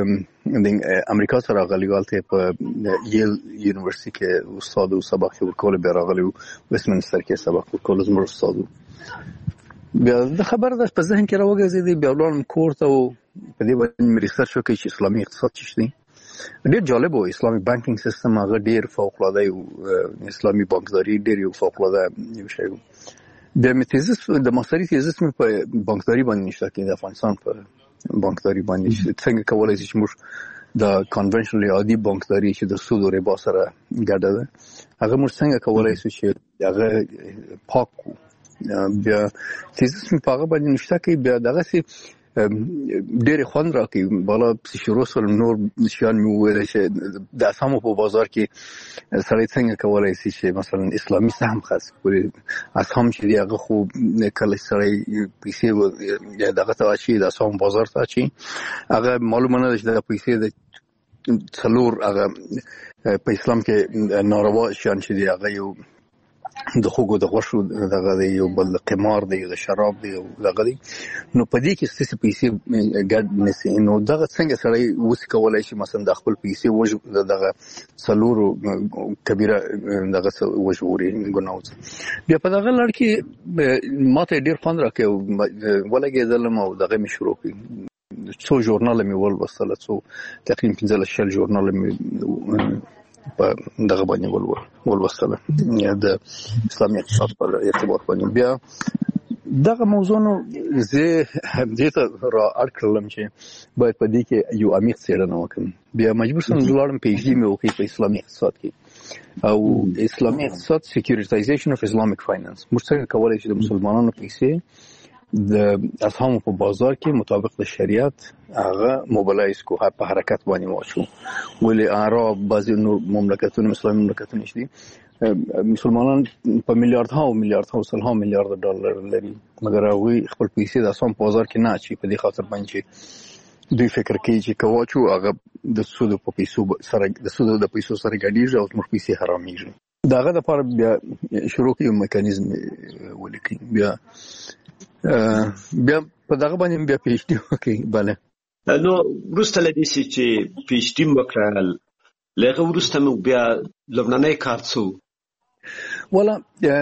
N: امریکا سره غلیګال ته په یل یونیورسيټي کې استاد او سبق ورکول به راغلی ویسټمنسټر کې سبق ورکول زموږ استاد بیا د خبر د په ذهن کې راوګرځي بیا ولون کورته او په دې باندې ریسرچ وکړي چې اسلامي اقتصاد څه دی ډېر جالب و اسلامي بانکینګ سیستم هغه ډېر فوق العاده او اسلامي بانکداري ډېر یو فوق العاده یو شی د متیزس د ماستری تیزس مې په بانکداري باندې نشته کې د افغانستان په بانکداري باندې څنګه کولای شي چې موږ د کنونشنل عادي بانکداري چې د سود او ربا سره ګډه ده هغه موږ څنګه کولای شو چې هغه پاک بیا تیزس مې په هغه باندې نشته کې بیا دغه سي ډېر خوند راکې بالا شروع سره نور نشان مې وویل چې د اسامو په بازار کې سړی څنګه کولای شي چې مثلا اسلامي سهم خاص کړي اسام چې هغه خو کله سړی پیسې دغه ته شي د اسام بازار ته شي هغه معلومه نه ده چې د پیسې د څلور هغه په اسلام کې ناروا شان چې هغه یو د خوګو د غوښو دغه دی یو بل قمار دی د شراب دی دغه دی نو په دې کې ستاسو پیسې ګډ نسی نو دغه څنګه سړی وس کولای شي مثلا د خپل پیسې وژ دغه سلورو کبیره دغه وژوري ګناوت بیا په دغه لړ کې ماته ډیر خوند راکې ولګېدلم او دغه می شروع کړ څو ژورنال می ول وصله څو تقریبا پنځه شل ژورنال می په دغه باندې ول ول وصله د اسلامي اقتصاد په ارتباط باندې بیا دغه موضوع نو زه دې ته را اړکلم چې باید په دې کې یو عمیق څېړنه وکړم بیا مجبور سم لاړم پی ایچ ډي مې وکړ په اسلامي اقتصاد کې او اسلامي اقتصاد سکیورټایزیشن اف اسلامیک فاینانس موږ څنګه کولای شو د مسلمانانو پیسې د اسهامو په بازار کې مطابق د شریعت هغه موبلایز کو په حرکت باندې واچو ولې عرب بعضي نور مملکتونه اسلامي مملکتونه شدي مسلمانان په میلیارډ ها او میلیارډ ها او سل ها میلیارډ ډالر لري مګر هغه خپل پیسې د اسهام په بازار کې نه اچي په دې خاطر باندې دوی فکر کوي چې کواچو هغه د سود په پیسو سره د سود د پیسو سره ګډیږي او موږ پیسې حرامېږي داغه د لپاره بیا شروع کیو میکانیزم ولیکي بیا بیا په دغه باندې بیا پی ایچ ډي وکړي bale
M: نو ورسته لدی چې پی ایچ ډي وکړل لکه ورسته نو بیا لبناني کارڅو
N: ولا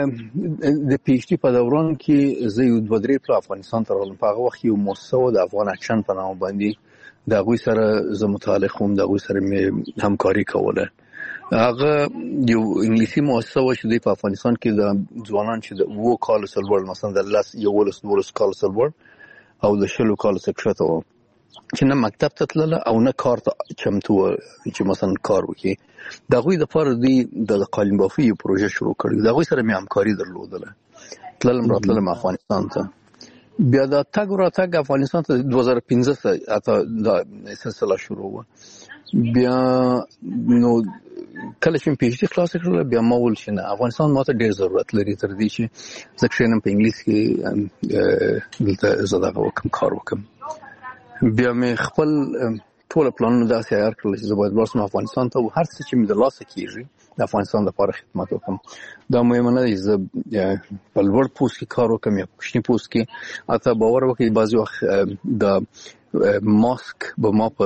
N: د پی ایچ ډي په دوران کې زه یو دوه درې په افغانستان ته راغلم په هغه وخت یو مؤسسه د افغان اکشن په نامه باندې د غوي سره زه متعلق هم د غوي سره مې همکاري کوله هغه یو انګلیسي مؤسسه و چې په افغانستان کې د ځوانان چې د وو کال سلور مثلا د لاس یو ولس نورس کال سلور او د شلو کال سکشته و چې نه مکتب ته تلله او نه کار ته چمتو چې مثلا کار وکړي د غوي د فار دی د قالین بافي پروژه شروع کړې د غوي سره مې همکاري درلودله تللم راتلم افغانستان ته بیا د تاګ را تاګ افغانستان ته دوه هزار پنځه اته د سلسله شروع و بیا نو کله چې پی ایچ ډي خلاص کړل بیا ما ول شنه افغانستان ماته ډیر ضرورت لري تر دې چې ځکه شنه په انګلیس کې دلته زده وکم کار وکم بیا مې خپل ټول پلانونه داسې عیار کړل چې زه باید ورسم افغانستان ته هر څه چې مې د لاسه کیږي د افغانستان لپاره خدمت وکم دا مهمه نه ده چې په لوړ پوسټ کې کار وکم یا کوچنی پوسټ کې اته باور وکړئ بعضی وخت د ماسک به ما په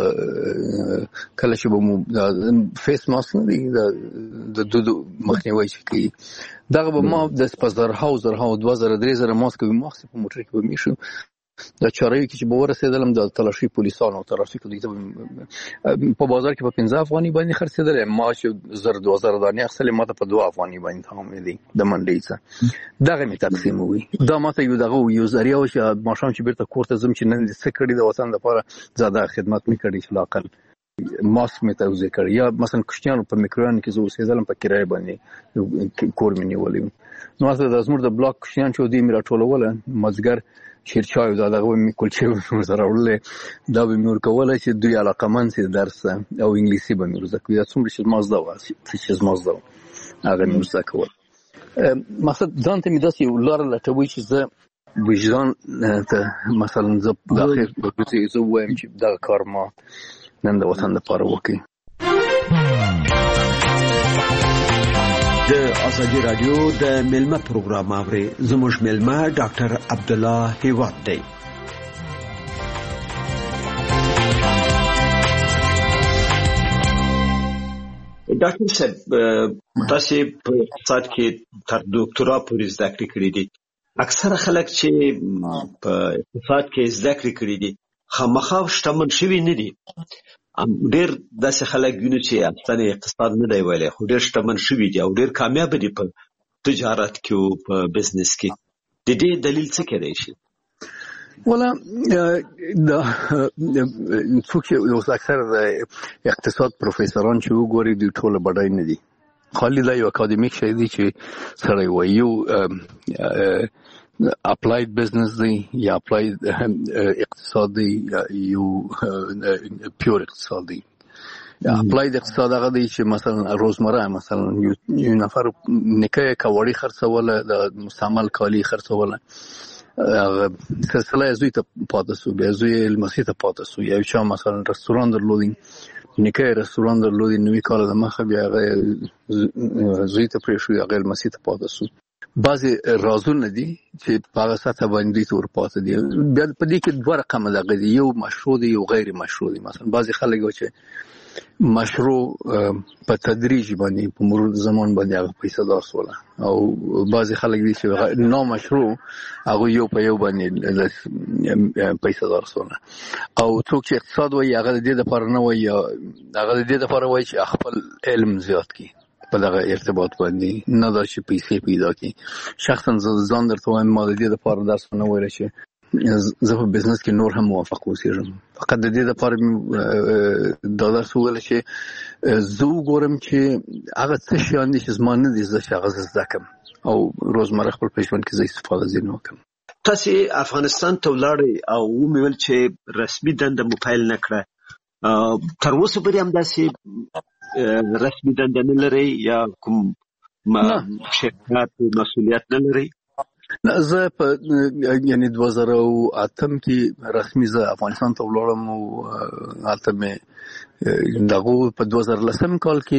N: کله چې به مو فیس ماسک نه دی د دودو مخنیوي کوي دغه به ما د سپزر هاوس زرها دوه زره درې زره ماسک به ماسک په موټر کې به میشو دا چاره‌ای چې به ورسېدلم د تلاشي پولیسانو ترافیکو دوی په بازار کې په پنځه افغاني باندې خرڅېدل ما چې زر دوه زره دانې اخلي ماته په دوه افغاني باندې هم دی د منډي څخه دغه می تقسیم وي دا ماته یو دغه یو ذریعہ او چې ماشوم چې بیرته کورته زم چې نن څه کړی د وطن لپاره زیاده خدمت می کړی چې لاقل ماسک می توزیع کړ یا مثلا کشتیانو په میکروان کې زو سېزلم په کرای باندې کور می نیولې نو تاسو د ازمر د بلاک کشتیان چې دوی می راټولول مزګر شیرچای دا دغه مې کلچې ور سره وړلې دا به مې ورکولی چې دوی علاقمند سي درس او انګلیسي به مې ور زده کوي دا څومره چې زما زده وه چې زما زده وه هغه مې ور زده کول مثلا ځان ته مې داسې یو لاره لټوي چې زه وجدان ته مثلا زه د اخر وروسته زه ووایم چې دغه کار ما نن د وطن لپاره وکړي.
M: د ازادي رادیو د ملما پروګرام اوري زموږ ملما ډاکټر عبد الله هیواد دی. ډاکټر صاحب تاسو په اقتصاد کې تر ډاکټرا پورې زده کړې کړې دي. اکثره خلک چې په اقتصاد کې زده کړې کړې دي خامخا شتمن شوي نه دي. ډېر داسې خلک وینو چې اصلا اقتصاد نه دی ویلی خو ډېر شتمن شوي دي او ډېر کامیاب دي په تجارت کې او په بزنس کې. د دې دلیل څه کېدای شي؟
N: ولا دا څوک چې اوس اکثر د اقتصاد پروفیسوران چې وګوري دوی ټول بډای نه دي. خالي دا یو اکاډمیک شی دی چې سړی وایي یو اپلاید بزنس دی یا اپلاید اقتصاد دی یو پیور اقتصاد دی. اپلاید اقتصاد هغه دی چې مثلا روزمره مثلا یو نفر نکه کاوړی خرڅوله د مستعمل کالی خرڅوله سلسله زوی ته پاتې سو بیا زوی لمسی ته پاتې سو یا چا مثلا رستوران درلودي نکه رستوران درلودي نوې کال د مخه بیا هغه زوی ته پرې شو هغه لمسی ته پاتې سو. بعضې رازونه دي چې په هغه سطحه باندې دوی ته ورپاتې دي. بیا په دې کې دوه رقمه دغه دي یو مشروع دی یو غیر مشروع دی. مثلا بعضې خلک چې مشروع په تدریج باندې په مرور زمان باندې هغه پیسه دار سوله او بعضې خلک دي چې نامشروع هغه یو په یو باندې پیسه دار سوله. او څوک چې اقتصاد وایي هغه د دې دپاره نه وایي هغه د دې دپاره وایي چې خپل علم زیات کړي په دغه ارتباط باندې نه دا چې پیسې پیدا کړي. شخصا ځان درته وایم ما د دې دپاره درس ونه ویلی چې زه په بزنس کې نور هم موفق اوسېږم. فقط د دې دپاره مې دا درس وویلی چې زه وګورم چې هغه څه شیان دي چې زما نه دي زده چې هغه زه زده کړم او روزمره خپل په ژوند کې زه استفاده ځینې وکړم.
M: تاسې افغانستان ته ولاړئ او ومې ویل چې رسمي دنده مو پیل نه کړه. تر اوسه پورې همداسې رسمي دنده نه لرئ یا کوم شرکت مسؤلیت نه لرئ؟
N: نه زه په یعنې دوه زره اتم کې رسمي زه افغانستان ته ولاړم او هلته مې دغه په دوه زره لسم کال کې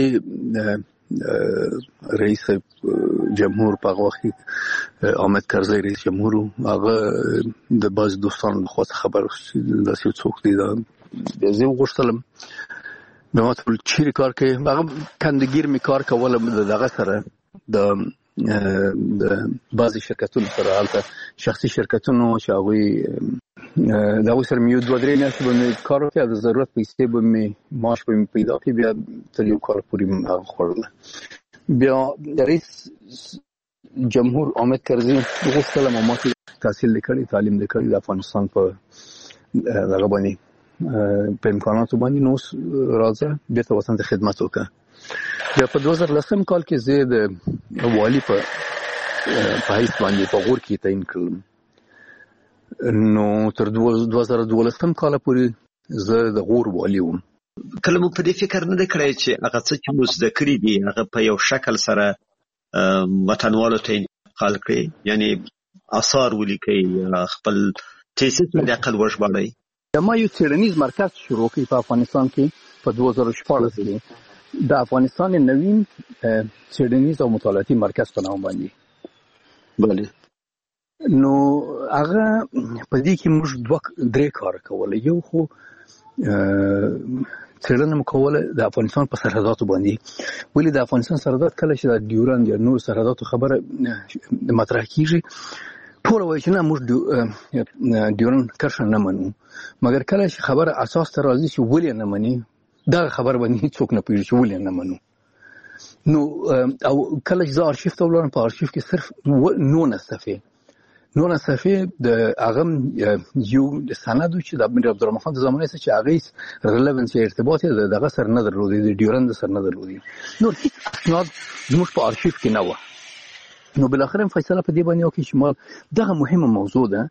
N: رئیس جمهور په هغه وخت کې حامد کرزی رئیس جمهور هغه د بعضې دوستانو لخوا څه خبر داسې څوک دی دا زه وغوښتلم مې ما ته وویل چیرې کار کوې؟ هغه کندګیر مې کار کوله دغه سره د د بعضې شرکتونو سره هلته شخصي شرکتونو چې هغوی د هغوی سره مې یو دوه درې میاشتې به مې کار وکړي او د ضرورت پیسې به مې معاش به مې پیدا کړي بیا تر یو کال پورې مې هغه خوړله. بیا رئیس جمهور حامد کرزي وغوښتله ما ماته تحصیل دې کړی تعلیم دې کړی د افغانستان په دغه باندې په امکاناتو باندې نو اوس راځه بېرته وطن ته خدمت وکړه. بیا په دوه زره لسم کال کې زه د والي په په حیث باندې په غور کې تعیین کړلم. نو تر دوه زره دولسم کاله پورې زه د غور والي وم.
M: کله مو په دې فکر نه دی کړی چې هغه څه چې مو زده کړي دي هغه په یو شکل سره وطنوالو ته انتقال کړئ یعنې آثار ولیکئ خپل تیسیس د عقل وژباړئ؟
N: ما یو څېړنیز مرکز شروع کړی په افغانستان کې په دوه زره شپاړس کې د افغانستان نوین څېړنیز او مطالعاتي مرکز په نام باندې.
M: بله
N: نو هغه په دې کې موږ دوه درې کار کوله. یو خو څېړنه مو کوله د افغانستان په سرحداتو باندې. ولې د افغانستان سرحدات کله چې د ډیورند یا نور سرحداتو خبره مطرح کیږي ټول وایي چې نه موږ ډیورند کرښه نه منو، مګر کله چې خبره اساس ته راځي چې ولې نه مني دا خبر باندې هیڅوک نه پوهېږي چې ولې نه منو. نو او کله چې زه ارشیف ته ولاړم په ارشیف کې صرف نولس صفحې نولس صفحې د هغه یو سند و چې د امیر عبدالرحمن خان د زمانې څخه چې هغې ریلیونس یا ارتباط یې د دغه سره نه درلودی د ډیورند سره نه درلودی. نور هیڅ اسناد زموږ په ارشیف کې نه وه. نو بالاخره فیصله په دې باندې وکړه چې ما دغه مهمه موضوع ده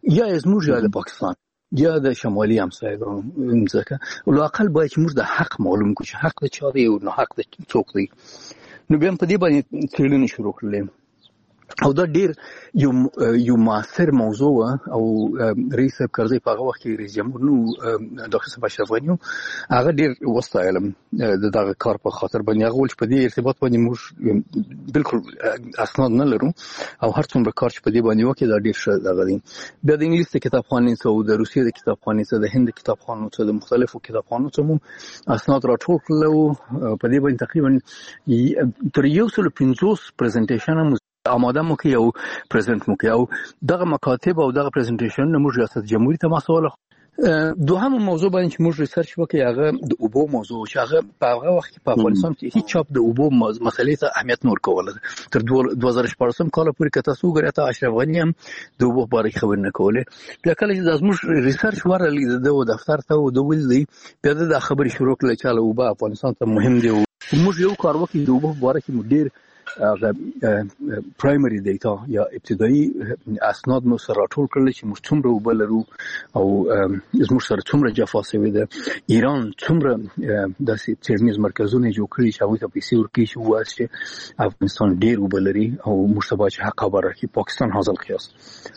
N: یا زموږ یا د پاکستان یا د شمالي همسایګانو ځکه ولواقل باید چې موږ د حق معلوم کړو چې حق د چا دی او نه حق د څوک دی. نو بیا په دې باندې څېړنې شروع کړلې او دا ډیر یو یو موثر موضوع او رئیس صاحب کرزي په هغه وخت کې رئیس جمهور نو ډاکټر صاحب اشرف غنی هغه ډیر وستایلم د دغه کار په خاطر باندې هغه ول چې په دې ارتباط باندې موږ بالکل اسناد نه لرو او هر څومره کار چې په دې باندې وکړي دا ډیر ښه دغه دی. بیا د انګلیس د کتابخانې څخه او د روسیې د کتابخانې څخه د هند کتابخانو څخه د مختلفو کتابخانو څخه مو اسناد راټول کړل او په دې باندې تقریبا تر یو سل پنځوس پریزنټیشن آماده مو کې او پریزنټ مو کې او دغه مکاتب او دغه پریزنټیشن موږ ریاست جمهوریت ته مسوله. دوهم موضوع باندې چې موږ ریسرچ وکړو هغه د اوبو موضوع چې هغه په هغه وخت کې په افغانستان کې هیڅ چاپ د اوبو مسلې ته اهمیت نه ورکول تر دوه زره شپږم کال پورې که تاسو وګورئ ته اشرف غنی هم د اوبو په اړه خبرې نه کولې. بیا کله چې زموږ ریسرچ ورغلی د دفتر ته او د ویل دی بیا د خبرې شروع کړل چې اوبه افغانستان ته مهم دي او موږ یو کار وکړو د اوبو په اړه کې ډیر پرایمری دیتا یا ابتدایي اسناد مو سره راټول کړل چې موږ څومره اوبه لرو او زموږ سره څومره جفا شوې ده. ایران څومره داسې څېړنیز مرکزونه جوړ کړي چې هغوی ته پیسې ورکوي چې ووایي چې افغانستان ډېر اوبه لري او موږ ته باید حق خبر راکړي. پاکستان هذا القیاس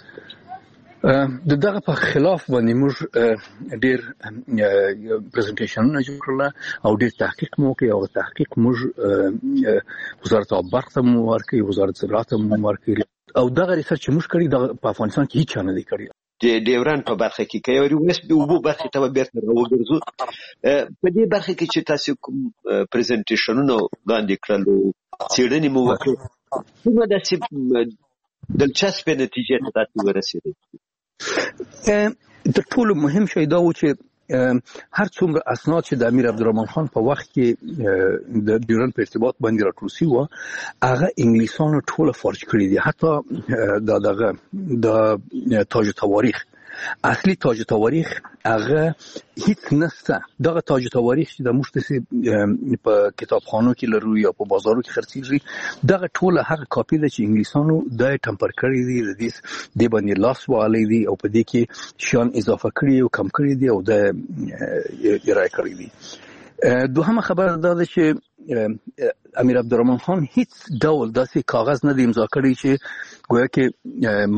N: د دغه په خلاف باندې موږ ډېر پریزنټیشنونه جوړ کړل او ډېر تحقیق مو وکړ او تحقیق موږ وزارت آب ته مو ورکړی وزارت زراعت مو ورکړی او دغه ریسرچ چې موږ کړی د په افغانستان کې هیڅ چا نه دی کړی.
M: د ډیورن په برخه کې کې یو وس د اوبو برخه ته بیرته راوګرځو په دې برخه کې چې تاسو کوم پریزنټیشنونه وړاندې کړل څېړنې مو وکړه څه د دلچسپ نتیجې ته تاسو ورسېدئ؟
N: تر ټولو مهم شی دا و چې هر څومره اسناد چې د امیر عبدالرحمن خان په وخت کې د ډیورن په ارتباط باندې راټول شوي وو هغه انګلیسانو ټوله فارج کړي دي. حتی دا دغه د تاج تواریخ اصلي تاج تواریخ هغه هیڅ نشته. دغه تاج تواریخ چې د موږ په کتابخانو کې لرو یا په بازارو کې خرڅېږي دغه ټوله هغه کاپي ده چې انګلیسانو د ټمپر کړي دي د دې د باندې لاس والی دي او په دې کې شیان اضافه کړي او کم کړي دي او د ارائه کړي دي. دوهمه خبر دا ده چې امیر عبدالرحمن خان هیڅ ډول داسې کاغذ نه دی امضا کړی چې گویا کې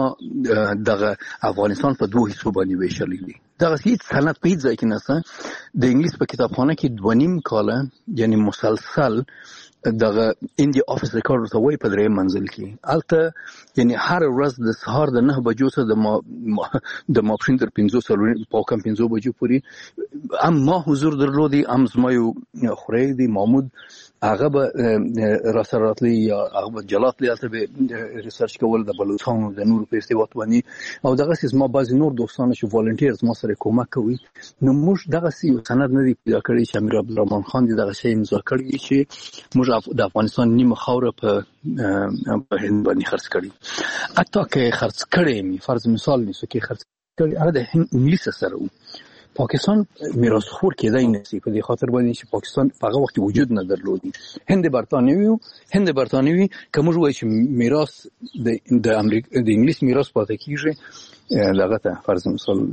N: ما دغه افغانستان په دوه حصو باندې ویشلی دي. دغه هیڅ سند په هیڅ ځای کې نشته. د انګلیس په کتابخانه کې دوه نیم کاله یعنی مسلسل دغه انډیا افیس ریکارډ ورته وایي په درېیم منزل کې هلته یعنی هر ورځ د سهار د نه بجو څخه د ما د ماپښین تر پنځو څلورو په کم پنځو بجو پورې هم ما حضور درلودی هم زما یو خوری دی محمود هغه به را سره راتلی یا هغه به جلات لی هلته به ریسرچ کول د بلوچستان د نورو په ارتباط باندې او دغسې زما بعضې نور دوستانه چې والنټیر زما سره کومک کوي نو موږ دغسې یو سند نه دی پیدا کړی چې امیر عبدالرحمن خان دې دغه شی امضا کړی وي چې موږ د افغانستان نیمه خاوره په په هند باندې خرڅ کړي. حتی که خرڅ کړی مې فرض مثال نیسو کې خرڅ کړی هغه د انګلیس سره و. پاکستان میراثخور کېدای نشي په دې خاطر باندې چې پاکستان په هغه وخت وجود نه درلودي. هند برتانوي هند برتانوي که موږ وایو چې میراث د د امریکا د انګلیس میراث پاتې کیږي دغه ته فرض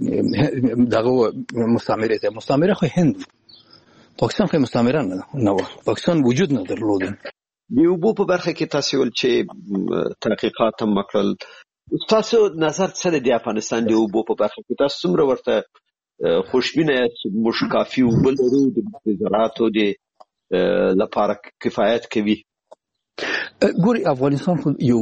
N: مثال دغه مستعمره ته مستعمره خو هند پاکستان خو مستعمره نه نه پاکستان وجود نه درلودي.
M: د اوبو په برخه کې تاسو ول چې تحقیقات هم وکړل تاسو نظر څه دی افغانستان د اوبو په برخه کې تاسو څومره ورته خوشبینه چې موږ کافي اوبه لرو د زراعتو د لپاره کفایت کوي؟
N: ګوري افغانستان خو یو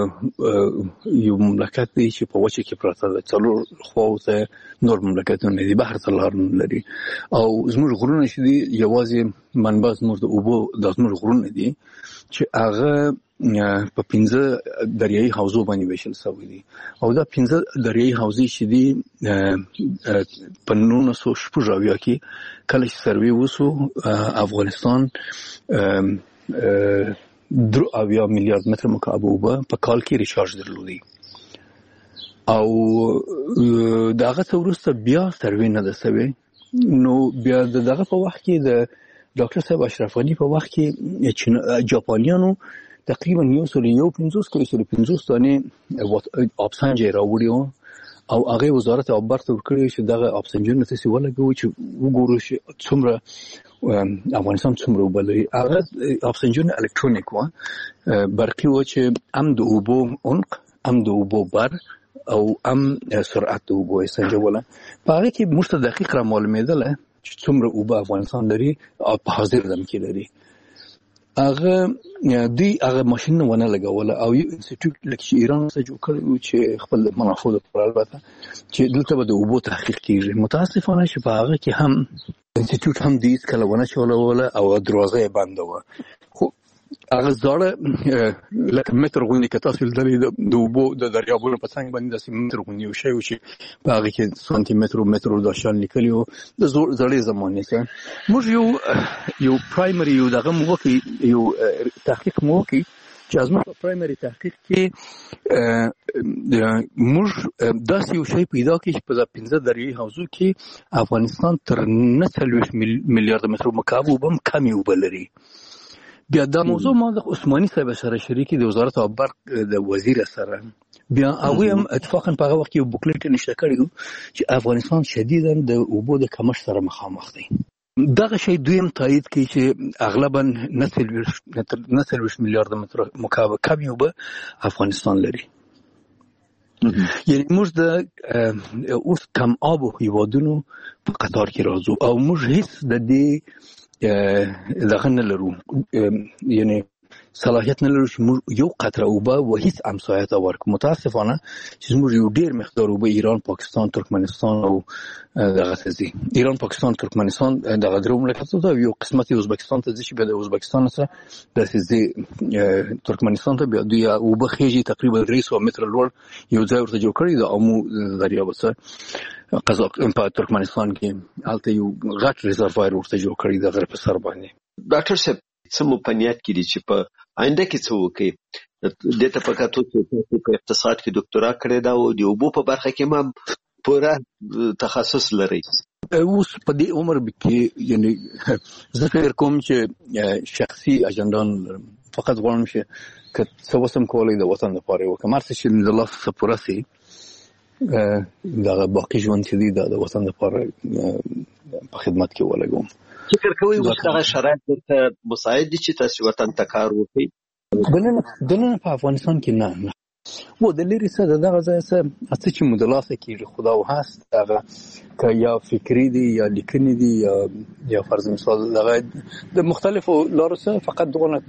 N: یو مملکت دی چې په وچه کې پراته ده څلور خواو ته نور مملکتونه دي بحر ته لار نه لري او زموږ غرونه چې دي یوازې منبع زموږ د اوبو دا زموږ غرونه دي چې هغه په پنځه دریایي حوزو باندې ویشل شوي دي او دا پنځه دریایي حوزې چې دي په نولس سوه شپږ اویا کې کله چې سروې وسو افغانستان درو اویا میلیارد متر مکعب اوبه په کال کې ریچارج درلودي او دغه څه وروسته بیا سروې نه ده سوې نو بیا دغه په وخت کې د ډاکټر صاحب اشرف غني په وخت کې جاپانیانو تقریبا یو سل یو پنځوس کې سل پنځوس دانې آبسنجې راوړي او هغه وزارت اوبر ته ورکړي چې دغه اپسنجن ته سی ولګوي چې وګورو چې څومره افغانستان څومره وبلري. هغه اپسنجن الکترونیک و برقي و چې ام د اوبو عنق ام د اوبو بر او ام سرعت د اوبو سنجوله. په هغه کې موږ ته دقیق را معلومېدله چې څومره اوبه افغانستان لري او په حاضر دم کې لري. هغه دی هغه ماشين ونه لګوله او یو انسټیټیوټ لکه چې ایران څخه جوړ کړی چې خپل منافع لپاره البته چې دلته به د اوبو تحقیق کیږي. متاسفانه چې په هغه کې هم انسټیټیوټ هم دې کله ونه چولوله او دروازه یې بنده و. خو هغه زړه لکه متر غونډه کې تاسو لري د اوبو د دریابونو په څنګ باندې داسې متر غونډه یو شی و چې په هغه کې سانتي متر او متر د شان لیکلی و د زړې زمانه کې. موږ یو یو پرایمري یو دغه مو کې یو تحقیق مو کې چې ازمه په پرایمري تحقیق کې موږ داسې یو شی پیدا کړ چې په پنځه دریای حوزو کې افغانستان تر نه څلوېښت میلیارډ متر مکعب وبم کمی وبلري. بیا دا موضوع ما د عثماني صاحب سره شریکي د وزارت اوبر د وزیر سره بیا هغه هم اتفاقا په هغه وخت یو بوکلیټ نشته کړی چې افغانستان شدیداً د اوبو د کمښت سره مخامخ دی. دغه شی دویم تایید کوي چې اغلبا نه څلوېښت میلیارډ متر مکعب کمی اوبه افغانستان لري. یعنی موږ د اوس کم آبو هیوادونو په قطار کې راځو او موږ هیڅ د دې دغه نه لرو، یعنی صلاحیت نه لرو چې موږ یو قطره اوبه و هیڅ همسایه ته ورکړو. متاسفانه چې موږ یو ډیر مقدار اوبه ایران، پاکستان، ترکمنستان او دغه ته ځي. ایران، پاکستان، ترکمنستان دغه درو مملکتونو ته، یو قسمت ازبکستان ته ځي چې بیا د ازبکستان سره داسې ځي ترکمنستان ته، بیا دوی اوبه خېږي تقریبا درې سوه متره لوړ یو ځای ورته جوړ کړی د امو دریاب سره قزاق په ترکمنستان کې. هلته یو غټ ریزروایر ورته جوړ کړی د غره په سر باندې.
M: ډاکټر صاحب څه مو په نیت کې دي چې په آینده کې څه وکړي؟ دته په کاتو چې په اقتصاد کې ډاکټرا کړی دا او د اوبو په برخه کې هم پوره تخصص لري.
N: اوس په دې عمر کې یعنی زه فکر کوم چې شخصي اجندان فقط غواړم چې که څه وسم کولای د وطن لپاره وکړم، هر څه چې د الله څخه پوره سي دا باقي ژوند چې دی د وطن لپاره په خدمت کې ولګوم.
M: فکر کوي اوس هغه شرایط ته مساعد دي چې تاسو وطن ته کار وکړئ؟
N: دنه دنه په افغانستان کې نه نه و د لري څه دغه ځای څه اته چې مدلاسه کېږي خدا او هست هغه که یا فکری دي یا لیکني دي یا یا فرض مثال دغه د مختلفو لارو سره فقط دغه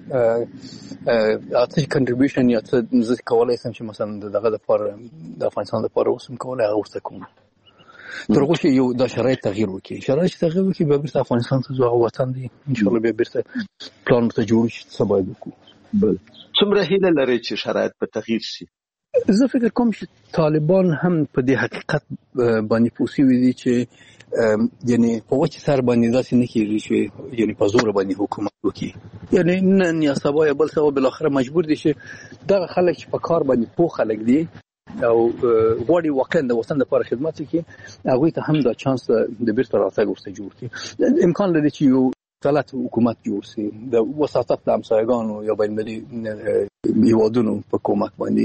N: اته کنټریبیوشن یا څه زه کولای شم چې مثلا دغه د پر د افغانستان لپاره وسم کولای هغه ورته کوم. ترغه چې یو د شرایط تغییر وکړي، شرایط تغییر وکړي به بیرته افغانستان ته ځو وطن دی ان شاء الله به بیرته پلان ته جوړ شي څه باید وکړو.
M: بل څومره هیله لري چې شرایط به تغییر شي؟
N: زه فکر کوم چې طالبان هم په دې حقیقت باندې پوسی وي دي چې یعنی په وچه سر باندې داسې نه کېږي چې یعنی په زور باندې حکومت وکړي. یعنی نن یا سبا یا بل سبا بل اخر مجبور دي چې دغه خلک چې په کار باندې پوه خلک دي او غواړي واقعا د وطن لپاره خدمت وکړي، هغوی ته هم دا چانس د بیرته راتګ ورته جوړ کړي. امکان لري چې یو غلط حکومت جوړ شي د وساطت د همسایګانو یا بین المللي هیوادونو په کومک باندې.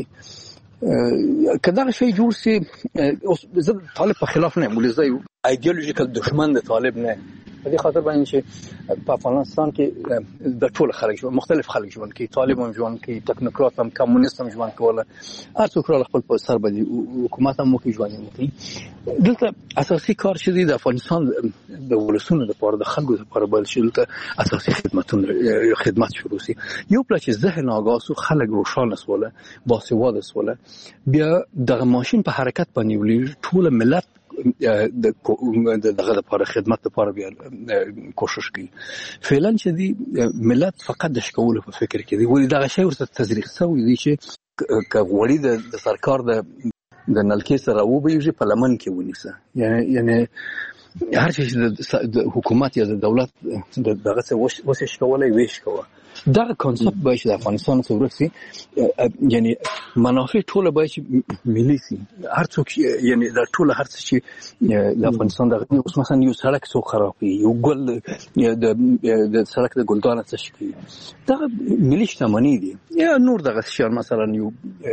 N: که دغه شی جوړ شي، زه طالب په خلاف نه یم، ولې زه یو ایډیولوژیکل دښمن د طالب نه په دې خاطر باندې چې په افغانستان کې د ټول خلک ژوند مختلف خلک ژوند کوي، طالب هم ژوند کوي، ټکنوکرات هم، کمونیست هم ژوند کوله، هر څوک را خپل په سر باندې حکومت هم کوي ژوند کوي. دلته اساسي کار چې دی د افغانستان د ولسونو لپاره د خلکو لپاره بل شي، دلته اساسي خدمتونه خدمت شروع شي. یو پلا چې ذهن آگاه سو، خلک روښانه سوله، باسواده سوله، بیا دغه ماشين په حرکت باندې ولې ټول ملت د دغه لپاره خدمت لپاره بیا کوشش کوي. فعلا چې دی ملت فقط د شکول په فکر کې دی، ولې دغه شی ورته تزریق شوی دی چې که غوړي د سرکار د د نلکې سره وبېږي په لمن کې ونیسه. یعنی یعنی هر شي چې د حکومت یا د دولت دغه څه وسه شکولای ویش کوه دا کانسپټ به چې د افغانستان څخه ورسي یعنی منافع ټول به چې ملي سي هر څوک یعنی دا ټول هر څه چې د افغانستان د اوس مثلا یو سړک څو خرابي یو ګل د د سړک د ګلدان څه شي دا ملي شتمنۍ دي یا نور دغه شیان مثلا یو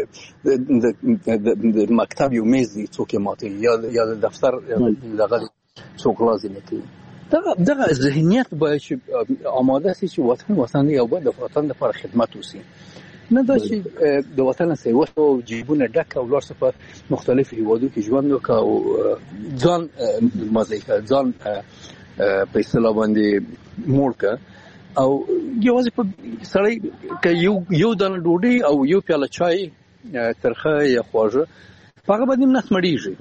N: د مکتب یو میز دي څوک ماته یا یا د دفتر دغه څوک لازم دي دا دغه ذهنیت باید چې آماده شي چې وطن وطن یو بل د وطن لپاره خدمت وکړي نه دا چې د وطن سیوه او جیبونه ډک او لار په مختلفو هیوادو کې ژوند وکړي او ځان مزایکه ځان په اصطلاح باندې موړه او یوازې په سړی کې یو یو دانه ډوډۍ او یو پیاله چای ترخه یا خواږه هغه باندې نه سمړیږي.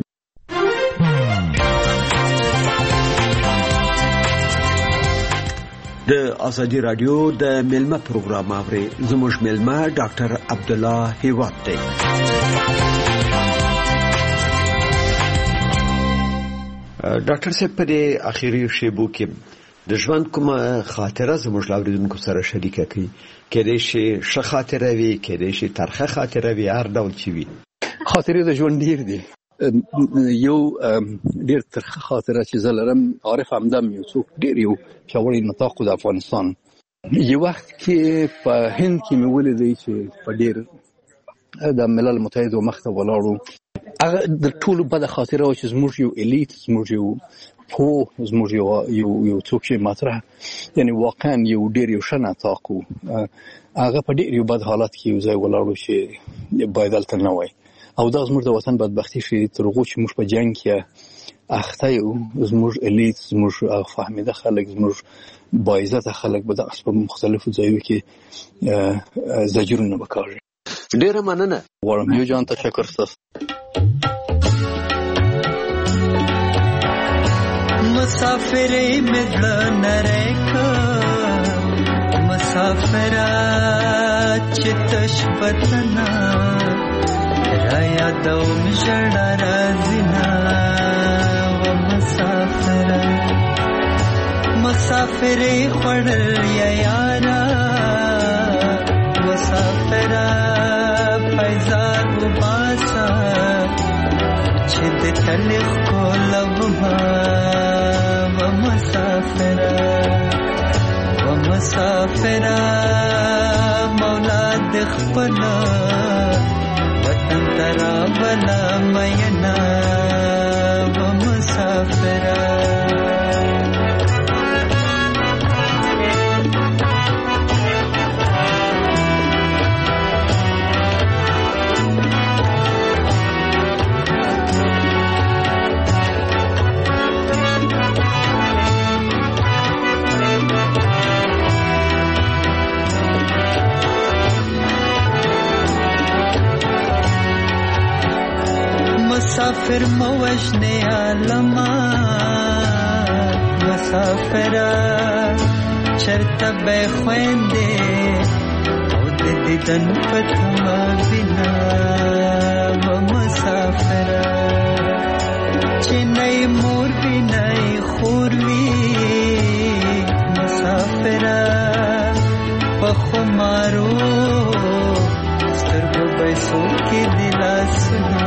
M: د ازادي رادیو د ملمه پروګرام اوري زموږ ملمه ډاکټر عبد الله هیواد دی. ډاکټر صاحب په دې اخیری شیبو کې د ژوند کومه خاطره زموږ لاوریدونکو سره شریکه کړئ کېدای شي ښه خاطره وي کېدای شي ترخه خاطره وي هر ډول چې وي.
N: خاطرې د ژوند ډیر دي یو ډیر ترخه خاطره چې زه لرم عارف همدم یو څوک ډیر یو پیاوړی نطاق د افغانستان یو وخت کې په هند کې مې ولیدی چې په ډیر د ملل متحد مخ ته ولاړو هغه د ټولو بده خاطره و چې زموږ یو الیت زموږ یو پو زموږ یو یو یو څوک چې مطرح یعنی واقعا یو ډیر یو ښه نطاق و هغه په ډیر یو بد حالت کې یو ځای ولاړو چې باید هلته نه وای او دا زموږ د وطن بدبختي شي تر هغو چې موږ په جنګ کې اخته یو زموږ الیت زموږ فهمیده خلک زموږ باعزته خلک به دغسې په مختلفو ځایو کې زجرونه وکاږي.
M: ډیره مننه
N: غواړم یو جان تشکر ستاسو.
O: مسافرې مې زړه نری کړ مسافره چې تش وطنه یادوم ژړا راځي نه و مسافره مسافرې خوړل یا یاره مسافره پیزار وباسه چې د تلخ کولوما و مسافره و مسافره مولا د خپل ترا بلا مینا و مسافرہ مسافر موجنے عالما مسافرہ چرتا بے خویندے او دے دیدن پتما بنا و مسافرہ چنئی مور بھی نئی خوروی مسافرہ پخو مارو سترگو بیسو کی دلا سنا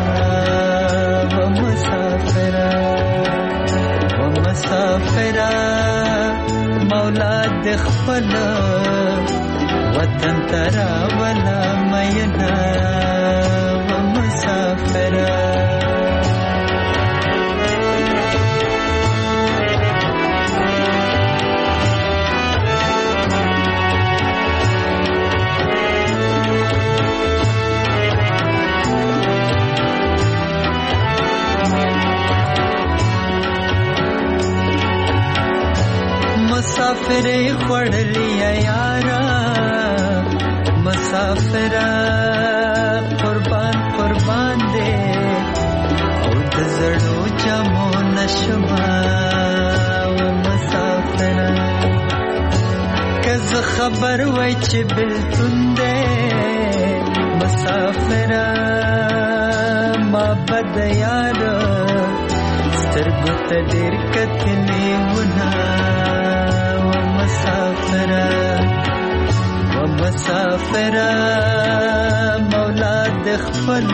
O: مسافرہ و مسافرہ مولا د خپل وطن ترا ولا مینا و مسافرہ مسافرې خوړلې یارا مسافرہ قربان قربان دې او د زړو جامو نشما و مسافرہ کز خبر وای چې بلتون دې مسافرہ ما بد یارا سترګو ته ډېر کتلې ونه مسافرہ مسافر مولا د خپل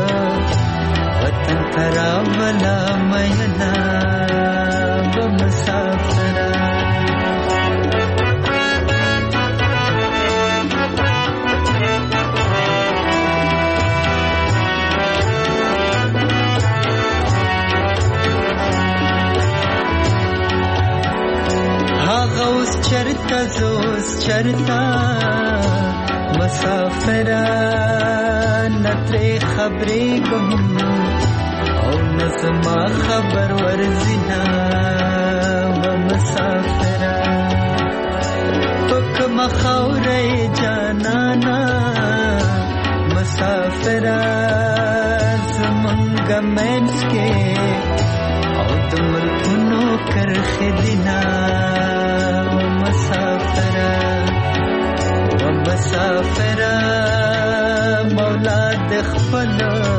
O: وطن ترا ولا مینا و مسافر غوث چرتا زوس چرتا مسافر نتري خبري گم او نظما خبر ورزنا و مسافر پک مخوري جانانا مسافر زمنگ منس کے او دمل کنو کرخ دینا مسافر و مسافر مولا د خپل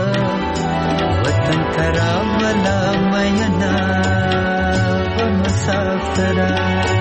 O: وطن ترا ولا مینا و مسافر